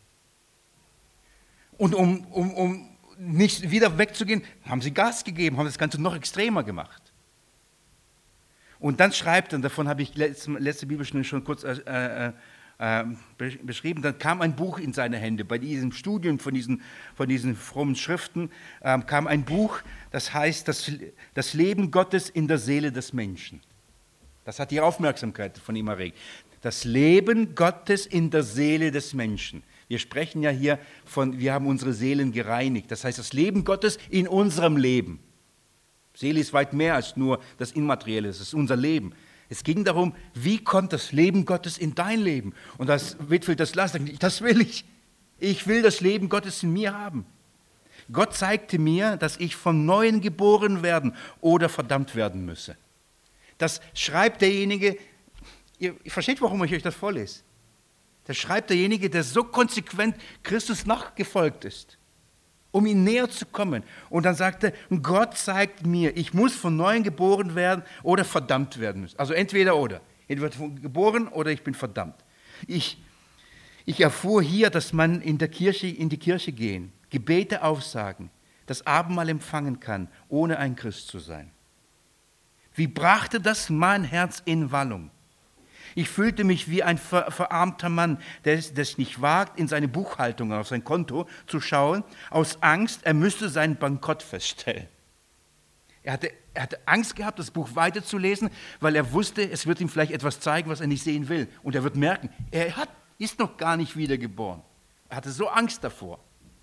Und um nicht wieder wegzugehen, haben sie Gas gegeben, haben das Ganze noch extremer gemacht. Und dann schreibt er, davon habe ich letzte Bibelstunde schon kurz beschrieben, dann kam ein Buch in seine Hände. Bei diesem Studium von diesen frommen Schriften kam ein Buch, das heißt das Leben Gottes in der Seele des Menschen. Das hat die Aufmerksamkeit von ihm erregt. Das Leben Gottes in der Seele des Menschen. Wir sprechen ja hier von, wir haben unsere Seelen gereinigt. Das heißt, das Leben Gottes in unserem Leben. Seele ist weit mehr als nur das Immaterielle, es ist unser Leben. Es ging darum, wie kommt das Leben Gottes in dein Leben? Und das Whitefield das las, das will ich. Ich will das Leben Gottes in mir haben. Gott zeigte mir, dass ich von Neuem geboren werden oder verdammt werden müsse. Das schreibt derjenige, ihr versteht, warum ich euch das vorlese. Das schreibt derjenige, der so konsequent Christus nachgefolgt ist, um ihn näher zu kommen. Und dann sagt er, Gott zeigt mir, ich muss von Neuem geboren werden oder verdammt werden müssen. Also entweder oder. Entweder geboren oder ich bin verdammt. Ich erfuhr hier, dass man in die Kirche gehen, Gebete aufsagen, das Abendmahl empfangen kann, ohne ein Christ zu sein. Wie brachte das mein Herz in Wallung? Ich fühlte mich wie ein verarmter Mann, der es nicht wagt, in seine Buchhaltung, auf sein Konto zu schauen, aus Angst, er müsste seinen Bankrott feststellen. Er hatte Angst gehabt, das Buch weiterzulesen, weil er wusste, es wird ihm vielleicht etwas zeigen, was er nicht sehen will. Und er wird merken, ist noch gar nicht wiedergeboren. Er hatte so Angst davor.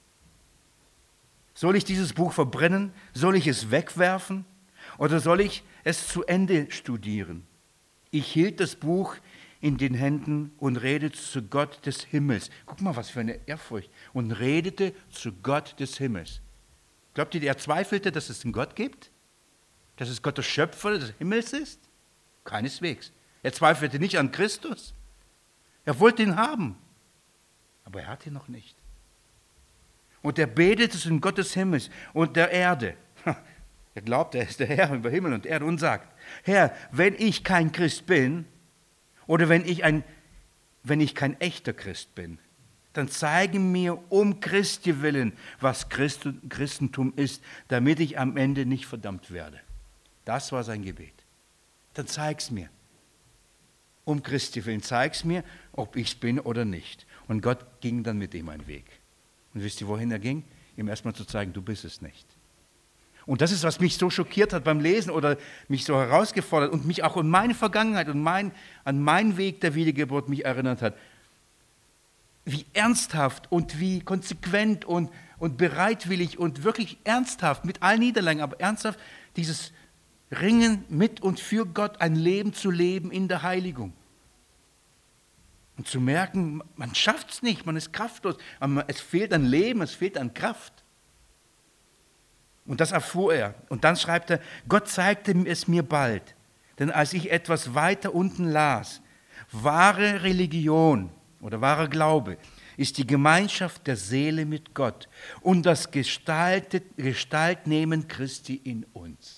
Soll ich dieses Buch verbrennen? Soll ich es wegwerfen? Oder soll ich es zu Ende studieren? Ich hielt das Buch in den Händen und redete zu Gott des Himmels. Guck mal, was für eine Ehrfurcht. Und redete zu Gott des Himmels. Glaubt ihr, er zweifelte, dass es einen Gott gibt? Dass es Gott der Schöpfer des Himmels ist? Keineswegs. Er zweifelte nicht an Christus. Er wollte ihn haben. Aber er hat ihn noch nicht. Und er betete zu Gott des Himmels und der Erde. Er glaubt, er ist der Herr über Himmel und Erde und sagt, Herr, wenn ich kein Christ bin oder wenn ich kein echter Christ bin, dann zeige mir um Christi willen, was Christentum ist, damit ich am Ende nicht verdammt werde. Das war sein Gebet. Dann zeig's mir. Um Christi willen, zeig's mir, ob ich's bin oder nicht. Und Gott ging dann mit ihm einen Weg. Und wisst ihr, wohin er ging? Ihm erstmal zu zeigen, du bist es nicht. Und das ist, was mich so schockiert hat beim Lesen oder mich so herausgefordert und mich auch an meine Vergangenheit und an meinen Weg der Wiedergeburt mich erinnert hat. Wie ernsthaft und wie konsequent und bereitwillig und wirklich ernsthaft, mit allen Niederlagen, aber ernsthaft dieses Ringen mit und für Gott ein Leben zu leben in der Heiligung. Und zu merken, man schafft es nicht, man ist kraftlos, aber es fehlt an Leben, es fehlt an Kraft. Und das erfuhr er. Und dann schreibt er, Gott zeigte es mir bald, denn als ich etwas weiter unten las, wahre Religion oder wahrer Glaube ist die Gemeinschaft der Seele mit Gott und das Gestaltnehmen Christi in uns.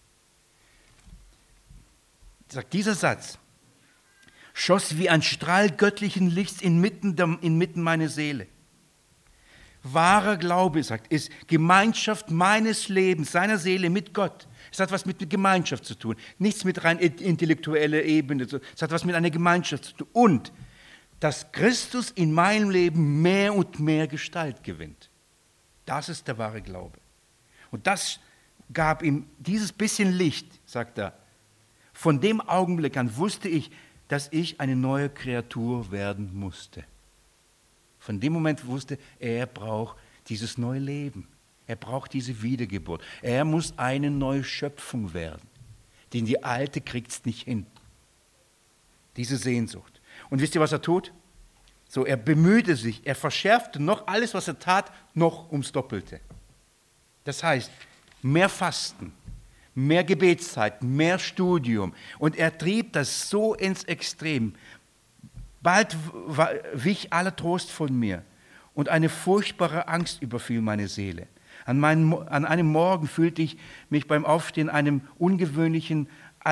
Sagt dieser Satz, schoss wie ein Strahl göttlichen Lichts inmitten meiner Seele. Wahrer Glaube, sagt, ist Gemeinschaft meines Lebens, seiner Seele mit Gott. Es hat was mit Gemeinschaft zu tun, nichts mit rein intellektueller Ebene. Es hat was mit einer Gemeinschaft zu tun. Und dass Christus in meinem Leben mehr und mehr Gestalt gewinnt. Das ist der wahre Glaube. Und das gab ihm dieses bisschen Licht, sagt er. Von dem Augenblick an wusste ich, dass ich eine neue Kreatur werden musste. Von dem Moment wusste er braucht dieses neue Leben. Er braucht diese Wiedergeburt. Er muss eine neue Schöpfung werden. Denn die alte kriegt es nicht hin. Diese Sehnsucht. Und wisst ihr, was er tut? So, er bemühte sich, er verschärfte noch alles, was er tat, noch ums Doppelte. Das heißt, mehr Fasten, mehr Gebetszeit, mehr Studium. Und er trieb das so ins Extrem. Bald wich aller Trost von mir und eine furchtbare Angst überfiel meine Seele. An einem Morgen fühlte ich mich beim Aufstehen einem ungewöhnlichen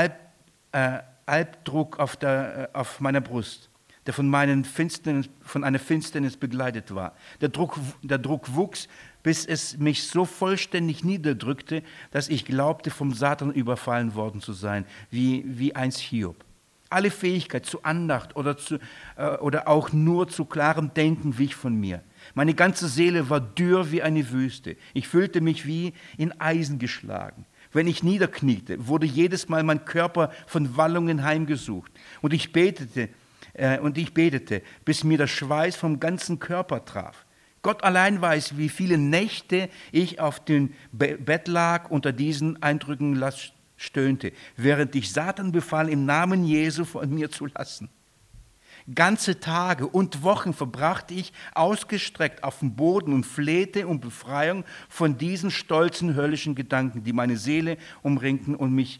Albdruck auf meiner Brust, der von einer Finsternis begleitet war. Der Druck wuchs, bis es mich so vollständig niederdrückte, dass ich glaubte, vom Satan überfallen worden zu sein, wie einst Hiob. Alle Fähigkeit zur Andacht oder auch nur zu klarem Denken wich von mir. Meine ganze Seele war dürr wie eine Wüste. Ich fühlte mich wie in Eisen geschlagen. Wenn ich niederkniete, wurde jedes Mal mein Körper von Wallungen heimgesucht. Und ich betete, bis mir der Schweiß vom ganzen Körper traf. Gott allein weiß, wie viele Nächte ich auf dem Bett lag, unter diesen Eindrücken stöhnte, während ich Satan befahl, im Namen Jesu von mir zu lassen. Ganze Tage und Wochen verbrachte ich ausgestreckt auf dem Boden und flehte um Befreiung von diesen stolzen, höllischen Gedanken, die meine Seele umringten und mich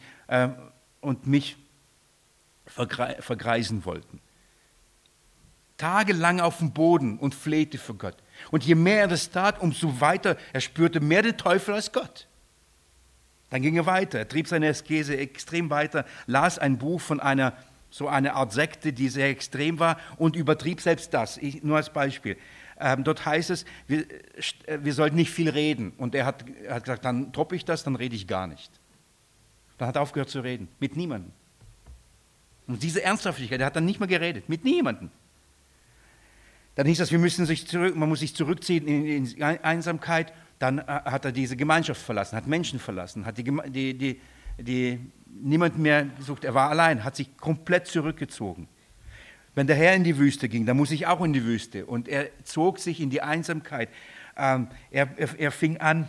vergreisen wollten. Tagelang auf dem Boden und flehte für Gott. Und je mehr er das tat, umso weiter, er spürte mehr den Teufel als Gott. Dann ging er weiter, er trieb seine Askese extrem weiter, las ein Buch von einer Art Sekte, die sehr extrem war und übertrieb selbst das. Nur als Beispiel. Dort heißt es, wir sollten nicht viel reden. Und er hat gesagt, dann droppe ich das, dann rede ich gar nicht. Dann hat er aufgehört zu reden, mit niemandem. Und diese Ernsthaftigkeit, er hat dann nicht mehr geredet, mit niemandem. Dann hieß das, man muss sich zurückziehen in Einsamkeit. Dann hat er diese Gemeinschaft verlassen, hat Menschen verlassen, hat niemand mehr gesucht. Er war allein, hat sich komplett zurückgezogen. Wenn der Herr in die Wüste ging, dann muss ich auch in die Wüste. Und er zog sich in die Einsamkeit. Er fing an,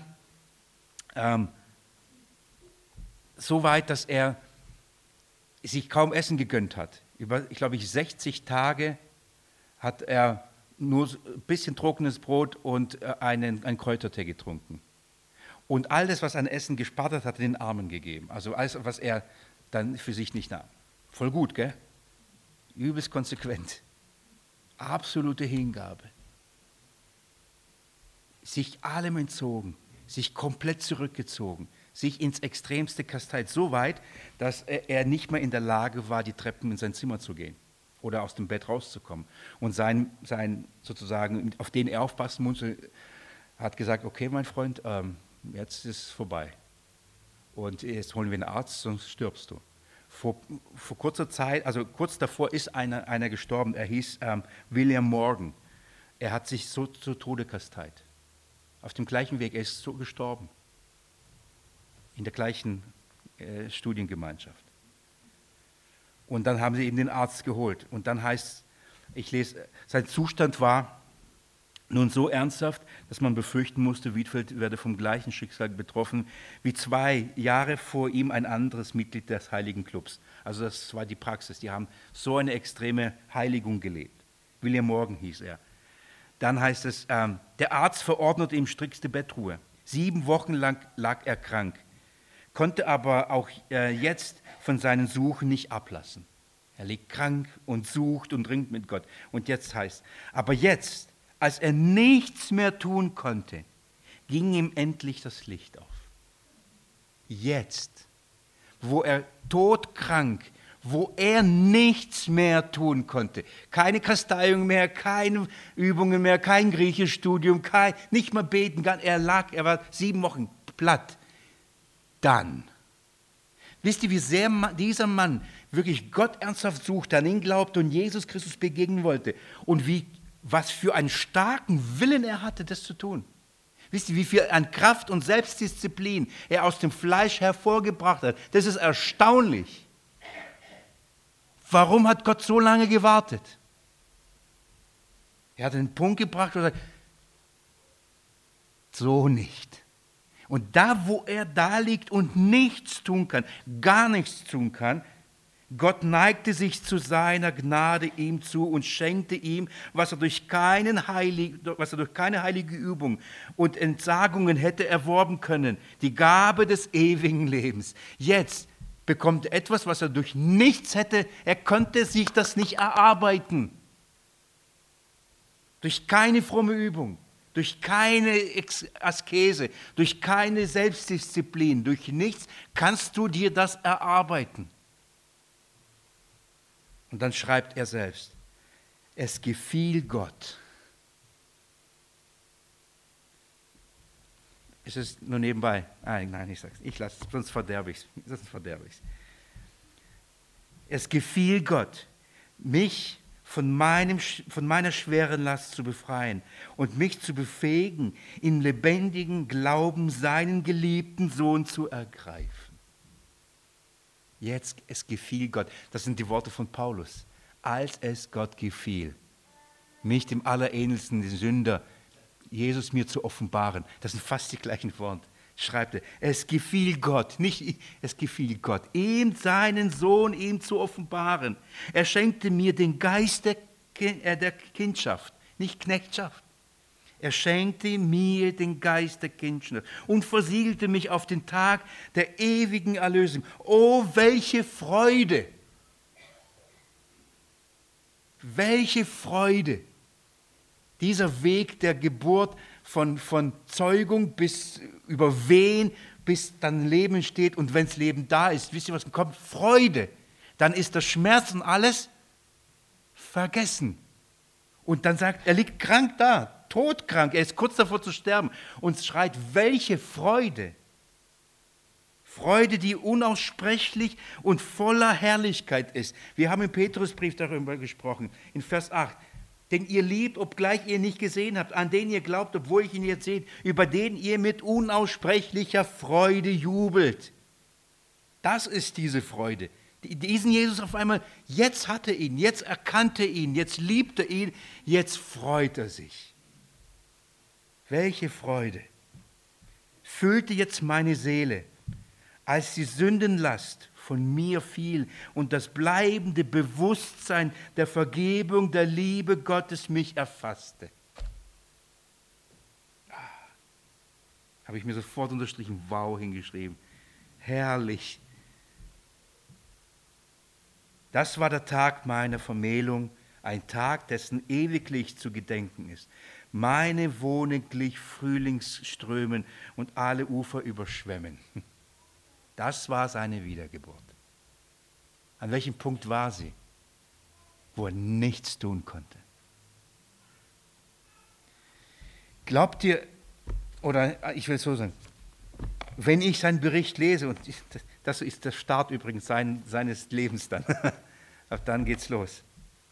so weit, dass er sich kaum Essen gegönnt hat. Über, 60 Tage hat er nur ein bisschen trockenes Brot und einen Kräutertee getrunken. Und all das, was er an Essen gespart hat, hat er den Armen gegeben. Also alles, was er dann für sich nicht nahm. Voll gut, gell? Übelst konsequent. Absolute Hingabe. Sich allem entzogen, sich komplett zurückgezogen, sich ins Extremste kasteit, so weit, dass er nicht mehr in der Lage war, die Treppen in sein Zimmer zu gehen oder aus dem Bett rauszukommen. Und sein sozusagen, auf den er aufpassen musste, hat gesagt, okay, mein Freund, jetzt ist es vorbei. Und jetzt holen wir einen Arzt, sonst stirbst du. Vor kurzer Zeit, also kurz davor ist einer gestorben, er hieß William Morgan. Er hat sich so zu Tode kasteit. Auf dem gleichen Weg, er ist so gestorben. in der gleichen Studiengemeinschaft. Und dann haben sie eben den Arzt geholt. Und dann heißt, ich lese, sein Zustand war nun so ernsthaft, dass man befürchten musste, Wiedfeld werde vom gleichen Schicksal betroffen wie 2 Jahre vor ihm ein anderes Mitglied des Heiligen Clubs. Also das war die Praxis. Die haben so eine extreme Heiligung gelebt. William Morgan hieß er. Dann heißt es, der Arzt verordnete ihm strikte Bettruhe. 7 Wochen lang lag er krank, konnte aber auch jetzt von seinen Suchen nicht ablassen. Er liegt krank und sucht und ringt mit Gott. Und jetzt heißt, aber jetzt, als er nichts mehr tun konnte, ging ihm endlich das Licht auf. Jetzt, wo er todkrank, wo er nichts mehr tun konnte, keine Kasteiung mehr, keine Übungen mehr, kein Griechischstudium, nicht mal beten, er war 7 Wochen platt. Dann, wisst ihr, wie sehr dieser Mann wirklich Gott ernsthaft suchte, an ihn glaubte und Jesus Christus begegnen wollte und was für einen starken Willen er hatte, das zu tun. Wisst ihr, wie viel an Kraft und Selbstdisziplin er aus dem Fleisch hervorgebracht hat? Das ist erstaunlich. Warum hat Gott so lange gewartet? Er hat einen Punkt gebracht, wo er sagt, so nicht. Und da, wo er da liegt und nichts tun kann, gar nichts tun kann, Gott neigte sich zu seiner Gnade ihm zu und schenkte ihm, was er durch keine heilige Übung und Entsagungen hätte erworben können, die Gabe des ewigen Lebens. Jetzt bekommt er etwas, was er durch nichts hätte, er konnte sich das nicht erarbeiten. Durch keine fromme Übung, durch keine Askese, durch keine Selbstdisziplin, durch nichts kannst du dir das erarbeiten. Und dann schreibt er selbst, es gefiel Gott. Ist es nur nebenbei? Nein, ich sag's. Ich lasse es, sonst verderbe ich es. Es gefiel Gott, mich von meiner schweren Last zu befreien und mich zu befähigen, in lebendigen Glauben seinen geliebten Sohn zu ergreifen. Jetzt, es gefiel Gott. Das sind die Worte von Paulus. Als es Gott gefiel, mich dem Allerähnlichsten, den Sünder, Jesus mir zu offenbaren. Das sind fast die gleichen Worte. Schreibt er, es gefiel Gott, nicht es gefiel Gott, ihm seinen Sohn, ihm zu offenbaren. Er schenkte mir den Geist der Kindschaft, nicht Knechtschaft. Er schenkte mir den Geist der Kindschaft und versiegelte mich auf den Tag der ewigen Erlösung. Oh, welche Freude! Welche Freude! Dieser Weg der Geburt von Zeugung bis über Wehen, bis dann Leben steht und wenn das Leben da ist, wisst ihr, was kommt? Freude. Dann ist der Schmerz und alles vergessen. Und dann sagt, er liegt krank da, todkrank, er ist kurz davor zu sterben und schreit, welche Freude! Freude, die unaussprechlich und voller Herrlichkeit ist. Wir haben im Petrusbrief darüber gesprochen, in Vers 8. Den ihr liebt, obgleich ihr nicht gesehen habt, an den ihr glaubt, obwohl ich ihn jetzt seht, über den ihr mit unaussprechlicher Freude jubelt. Das ist diese Freude. Diesen Jesus auf einmal, jetzt hat er ihn, jetzt erkannte ihn, jetzt liebt er ihn, jetzt freut er sich. Welche Freude füllte jetzt meine Seele, als die Sündenlast von mir fiel und das bleibende Bewusstsein der Vergebung, der Liebe Gottes mich erfasste. Habe ich mir sofort unterstrichen, wow, hingeschrieben. Herrlich. Das war der Tag meiner Vermählung, ein Tag, dessen ewiglich zu gedenken ist. Meine Wohnung glich Frühlingsströmen und alle Ufer überschwemmen. Das war seine Wiedergeburt. An welchem Punkt war sie? Wo er nichts tun konnte. Glaubt ihr, oder ich will es so sagen, wenn ich seinen Bericht lese, und das ist der Start übrigens seines Lebens dann, ab dann geht's los.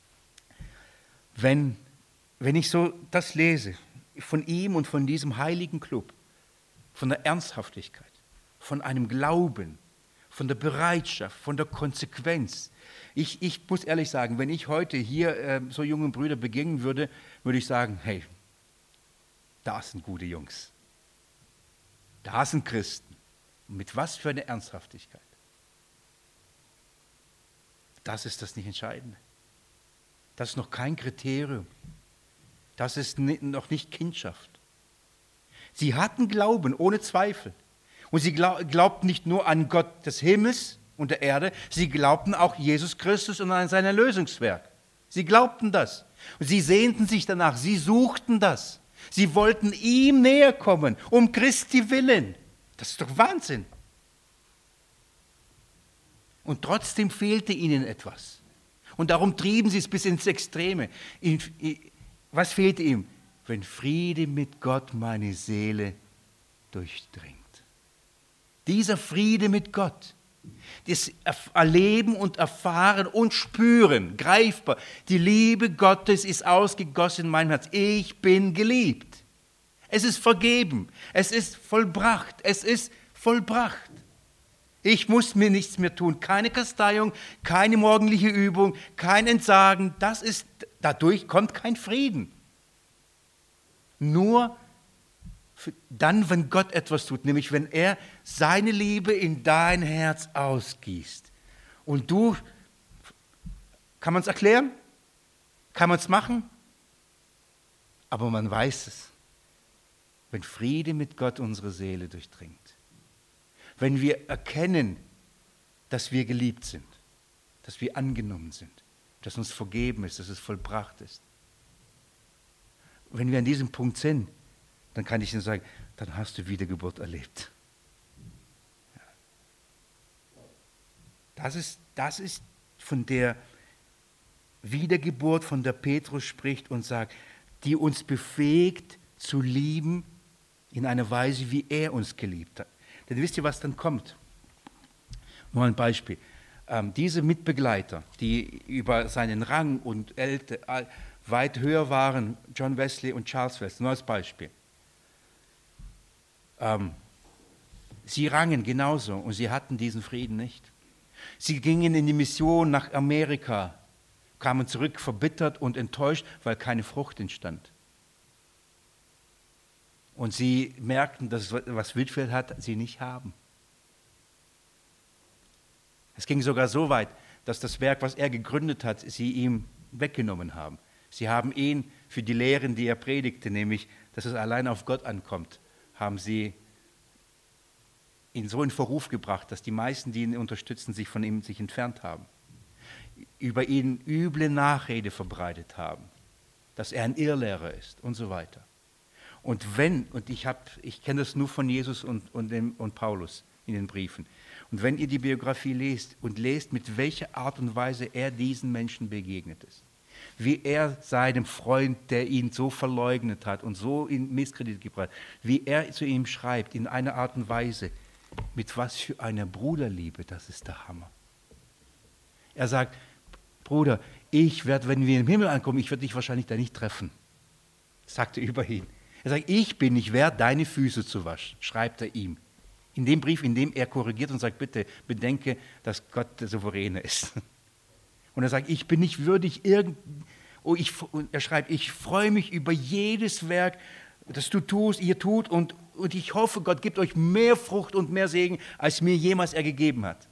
Wenn ich so das lese, von ihm und von diesem heiligen Club, von der Ernsthaftigkeit, von einem Glauben, von der Bereitschaft, von der Konsequenz. Ich muss ehrlich sagen, wenn ich heute hier so jungen Brüder begegnen würde, würde ich sagen, hey, da sind gute Jungs. Da sind Christen. Und mit was für eine Ernsthaftigkeit. Das ist das nicht Entscheidende. Das ist noch kein Kriterium. Das ist noch nicht Kindschaft. Sie hatten Glauben ohne Zweifel. Und sie glaubten nicht nur an Gott des Himmels und der Erde, sie glaubten auch Jesus Christus und an sein Erlösungswerk. Sie glaubten das. Und sie sehnten sich danach, sie suchten das. Sie wollten ihm näher kommen, um Christi willen. Das ist doch Wahnsinn. Und trotzdem fehlte ihnen etwas. Und darum trieben sie es bis ins Extreme. Was fehlte ihm? Wenn Friede mit Gott meine Seele durchdringt. Dieser Friede mit Gott, das Erleben und Erfahren und Spüren, greifbar. Die Liebe Gottes ist ausgegossen in meinem Herz. Ich bin geliebt. Es ist vergeben. Es ist vollbracht. Es ist vollbracht. Ich muss mir nichts mehr tun. Keine Kasteiung, keine morgendliche Übung, kein Entsagen. Dadurch kommt kein Frieden. Nur dann, wenn Gott etwas tut, nämlich wenn er seine Liebe in dein Herz ausgießt. Und du, kann man es erklären? Kann man es machen? Aber man weiß es. Wenn Friede mit Gott unsere Seele durchdringt. Wenn wir erkennen, dass wir geliebt sind, dass wir angenommen sind, dass uns vergeben ist, dass es vollbracht ist. Wenn wir an diesem Punkt sind, dann kann ich nur sagen, dann hast du Wiedergeburt erlebt. Das ist von der Wiedergeburt, von der Petrus spricht und sagt, die uns befähigt zu lieben in einer Weise, wie er uns geliebt hat. Denn wisst ihr, was dann kommt? Nur ein Beispiel. Diese Mitbegleiter, die über seinen Rang und Älter weit höher waren, John Wesley und Charles Wesley, nur als Beispiel. Sie rangen genauso und sie hatten diesen Frieden nicht. Sie gingen in die Mission nach Amerika, kamen zurück verbittert und enttäuscht, weil keine Frucht entstand. Und sie merkten, dass was Whitefield hat, sie nicht haben. Es ging sogar so weit, dass das Werk, was er gegründet hat, sie ihm weggenommen haben. Sie haben ihn für die Lehren, die er predigte, nämlich, dass es allein auf Gott ankommt, haben sie ihn so in Verruf gebracht, dass die meisten, die ihn unterstützen, sich von ihm entfernt haben. Über ihn üble Nachrede verbreitet haben, dass er ein Irrlehrer ist und so weiter. Und ich kenne das nur von Jesus und Paulus in den Briefen. Und wenn ihr die Biografie lest und lest, mit welcher Art und Weise er diesen Menschen begegnet ist, wie er seinem Freund, der ihn so verleugnet hat und so in Misskredit gebracht hat, wie er zu ihm schreibt, in einer Art und Weise, mit was für einer Bruderliebe, das ist der Hammer. Er sagt, Bruder, wenn wir im Himmel ankommen, ich werde dich wahrscheinlich da nicht treffen, sagt er über ihn. Er sagt, ich bin nicht wert, deine Füße zu waschen, schreibt er ihm. In dem Brief, in dem er korrigiert und sagt, bitte bedenke, dass Gott der Souveräne ist. Und er sagt, ich bin nicht würdig, und er schreibt, ich freue mich über jedes Werk, das du tust, ihr tut, und ich hoffe, Gott gibt euch mehr Frucht und mehr Segen, als mir jemals er gegeben hat.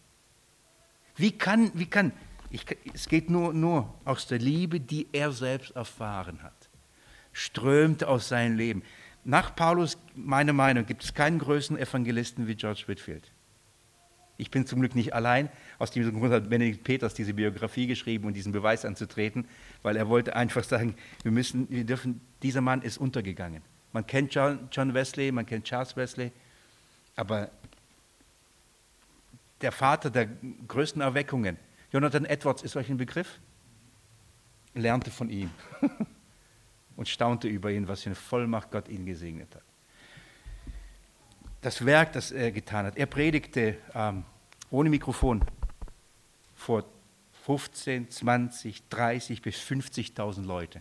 Es geht nur aus der Liebe, die er selbst erfahren hat. Strömte aus seinem Leben. Nach Paulus, meiner Meinung, gibt es keinen größeren Evangelisten wie George Whitefield. Ich bin zum Glück nicht allein. Aus diesem Grund hat Benedikt Peters diese Biografie geschrieben und diesen Beweis anzutreten, weil er wollte einfach sagen, dieser Mann ist untergegangen. Man kennt John Wesley, man kennt Charles Wesley, aber der Vater der größten Erweckungen, Jonathan Edwards, ist euch ein Begriff? Lernte von ihm. Und staunte über ihn, was für eine Vollmacht Gott ihn gesegnet hat. Das Werk, das er getan hat. Er predigte ohne Mikrofon vor 15, 20, 30 bis 50.000 Leute.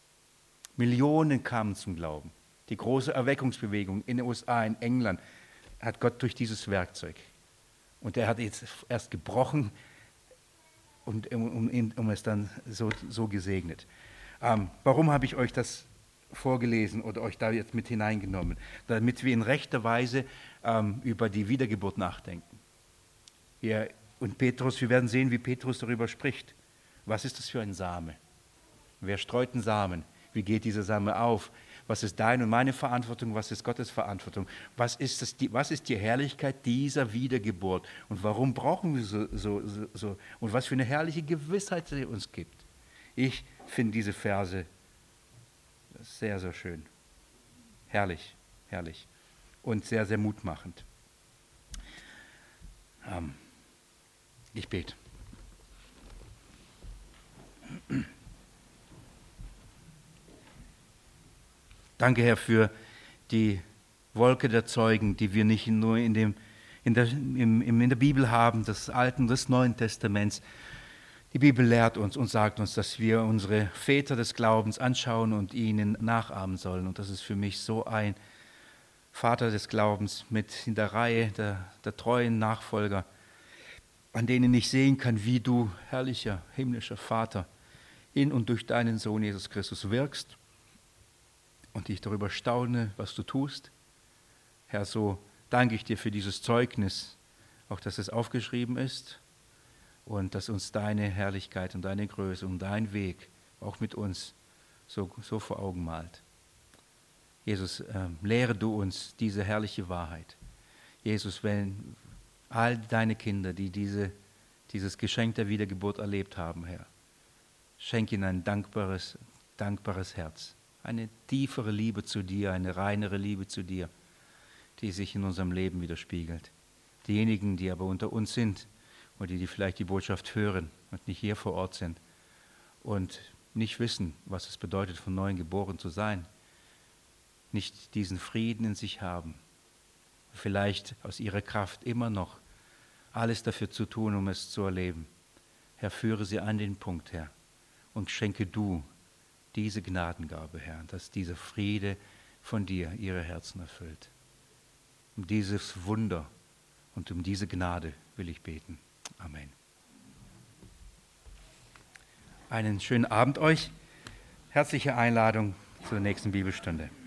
Millionen kamen zum Glauben. Die große Erweckungsbewegung in den USA, in England, hat Gott durch dieses Werkzeug. Und er hat jetzt erst gebrochen und um es dann so gesegnet. Warum habe ich euch das vorgelesen oder euch da jetzt mit hineingenommen? Damit wir in rechter Weise über die Wiedergeburt nachdenken. Und Petrus, wir werden sehen, wie Petrus darüber spricht. Was ist das für ein Same? Wer streut einen Samen? Wie geht dieser Same auf? Was ist deine und meine Verantwortung? Was ist Gottes Verantwortung? Was ist die Herrlichkeit dieser Wiedergeburt? Und warum brauchen wir so? Und was für eine herrliche Gewissheit sie uns gibt. Ich finde diese Verse sehr, sehr schön. Herrlich, herrlich. Und sehr, sehr mutmachend. Ich bete. Danke, Herr, für die Wolke der Zeugen, die wir nicht nur in der Bibel haben, des Alten und des Neuen Testaments. Die Bibel lehrt uns und sagt uns, dass wir unsere Väter des Glaubens anschauen und ihnen nachahmen sollen. Und das ist für mich so ein Vater des Glaubens mit in der Reihe der treuen Nachfolger, an denen ich sehen kann, wie du, herrlicher, himmlischer Vater, in und durch deinen Sohn Jesus Christus wirkst. Und ich darüber staune, was du tust. Herr, so danke ich dir für dieses Zeugnis, auch dass es aufgeschrieben ist und dass uns deine Herrlichkeit und deine Größe und dein Weg auch mit uns so vor Augen malt. Jesus, lehre du uns diese herrliche Wahrheit. Jesus, wenn all deine Kinder, die dieses Geschenk der Wiedergeburt erlebt haben, Herr, schenk ihnen ein dankbares Herz. Eine tiefere Liebe zu dir, eine reinere Liebe zu dir, die sich in unserem Leben widerspiegelt. Diejenigen, die aber unter uns sind oder die vielleicht die Botschaft hören und nicht hier vor Ort sind und nicht wissen, was es bedeutet, von neuem geboren zu sein, nicht diesen Frieden in sich haben, vielleicht aus ihrer Kraft immer noch alles dafür zu tun, um es zu erleben. Herr, führe sie an den Punkt, Herr, und schenke du diese Gnadengabe, Herr, dass dieser Friede von dir ihre Herzen erfüllt. Um dieses Wunder und um diese Gnade will ich beten. Amen. Einen schönen Abend euch. Herzliche Einladung zur nächsten Bibelstunde.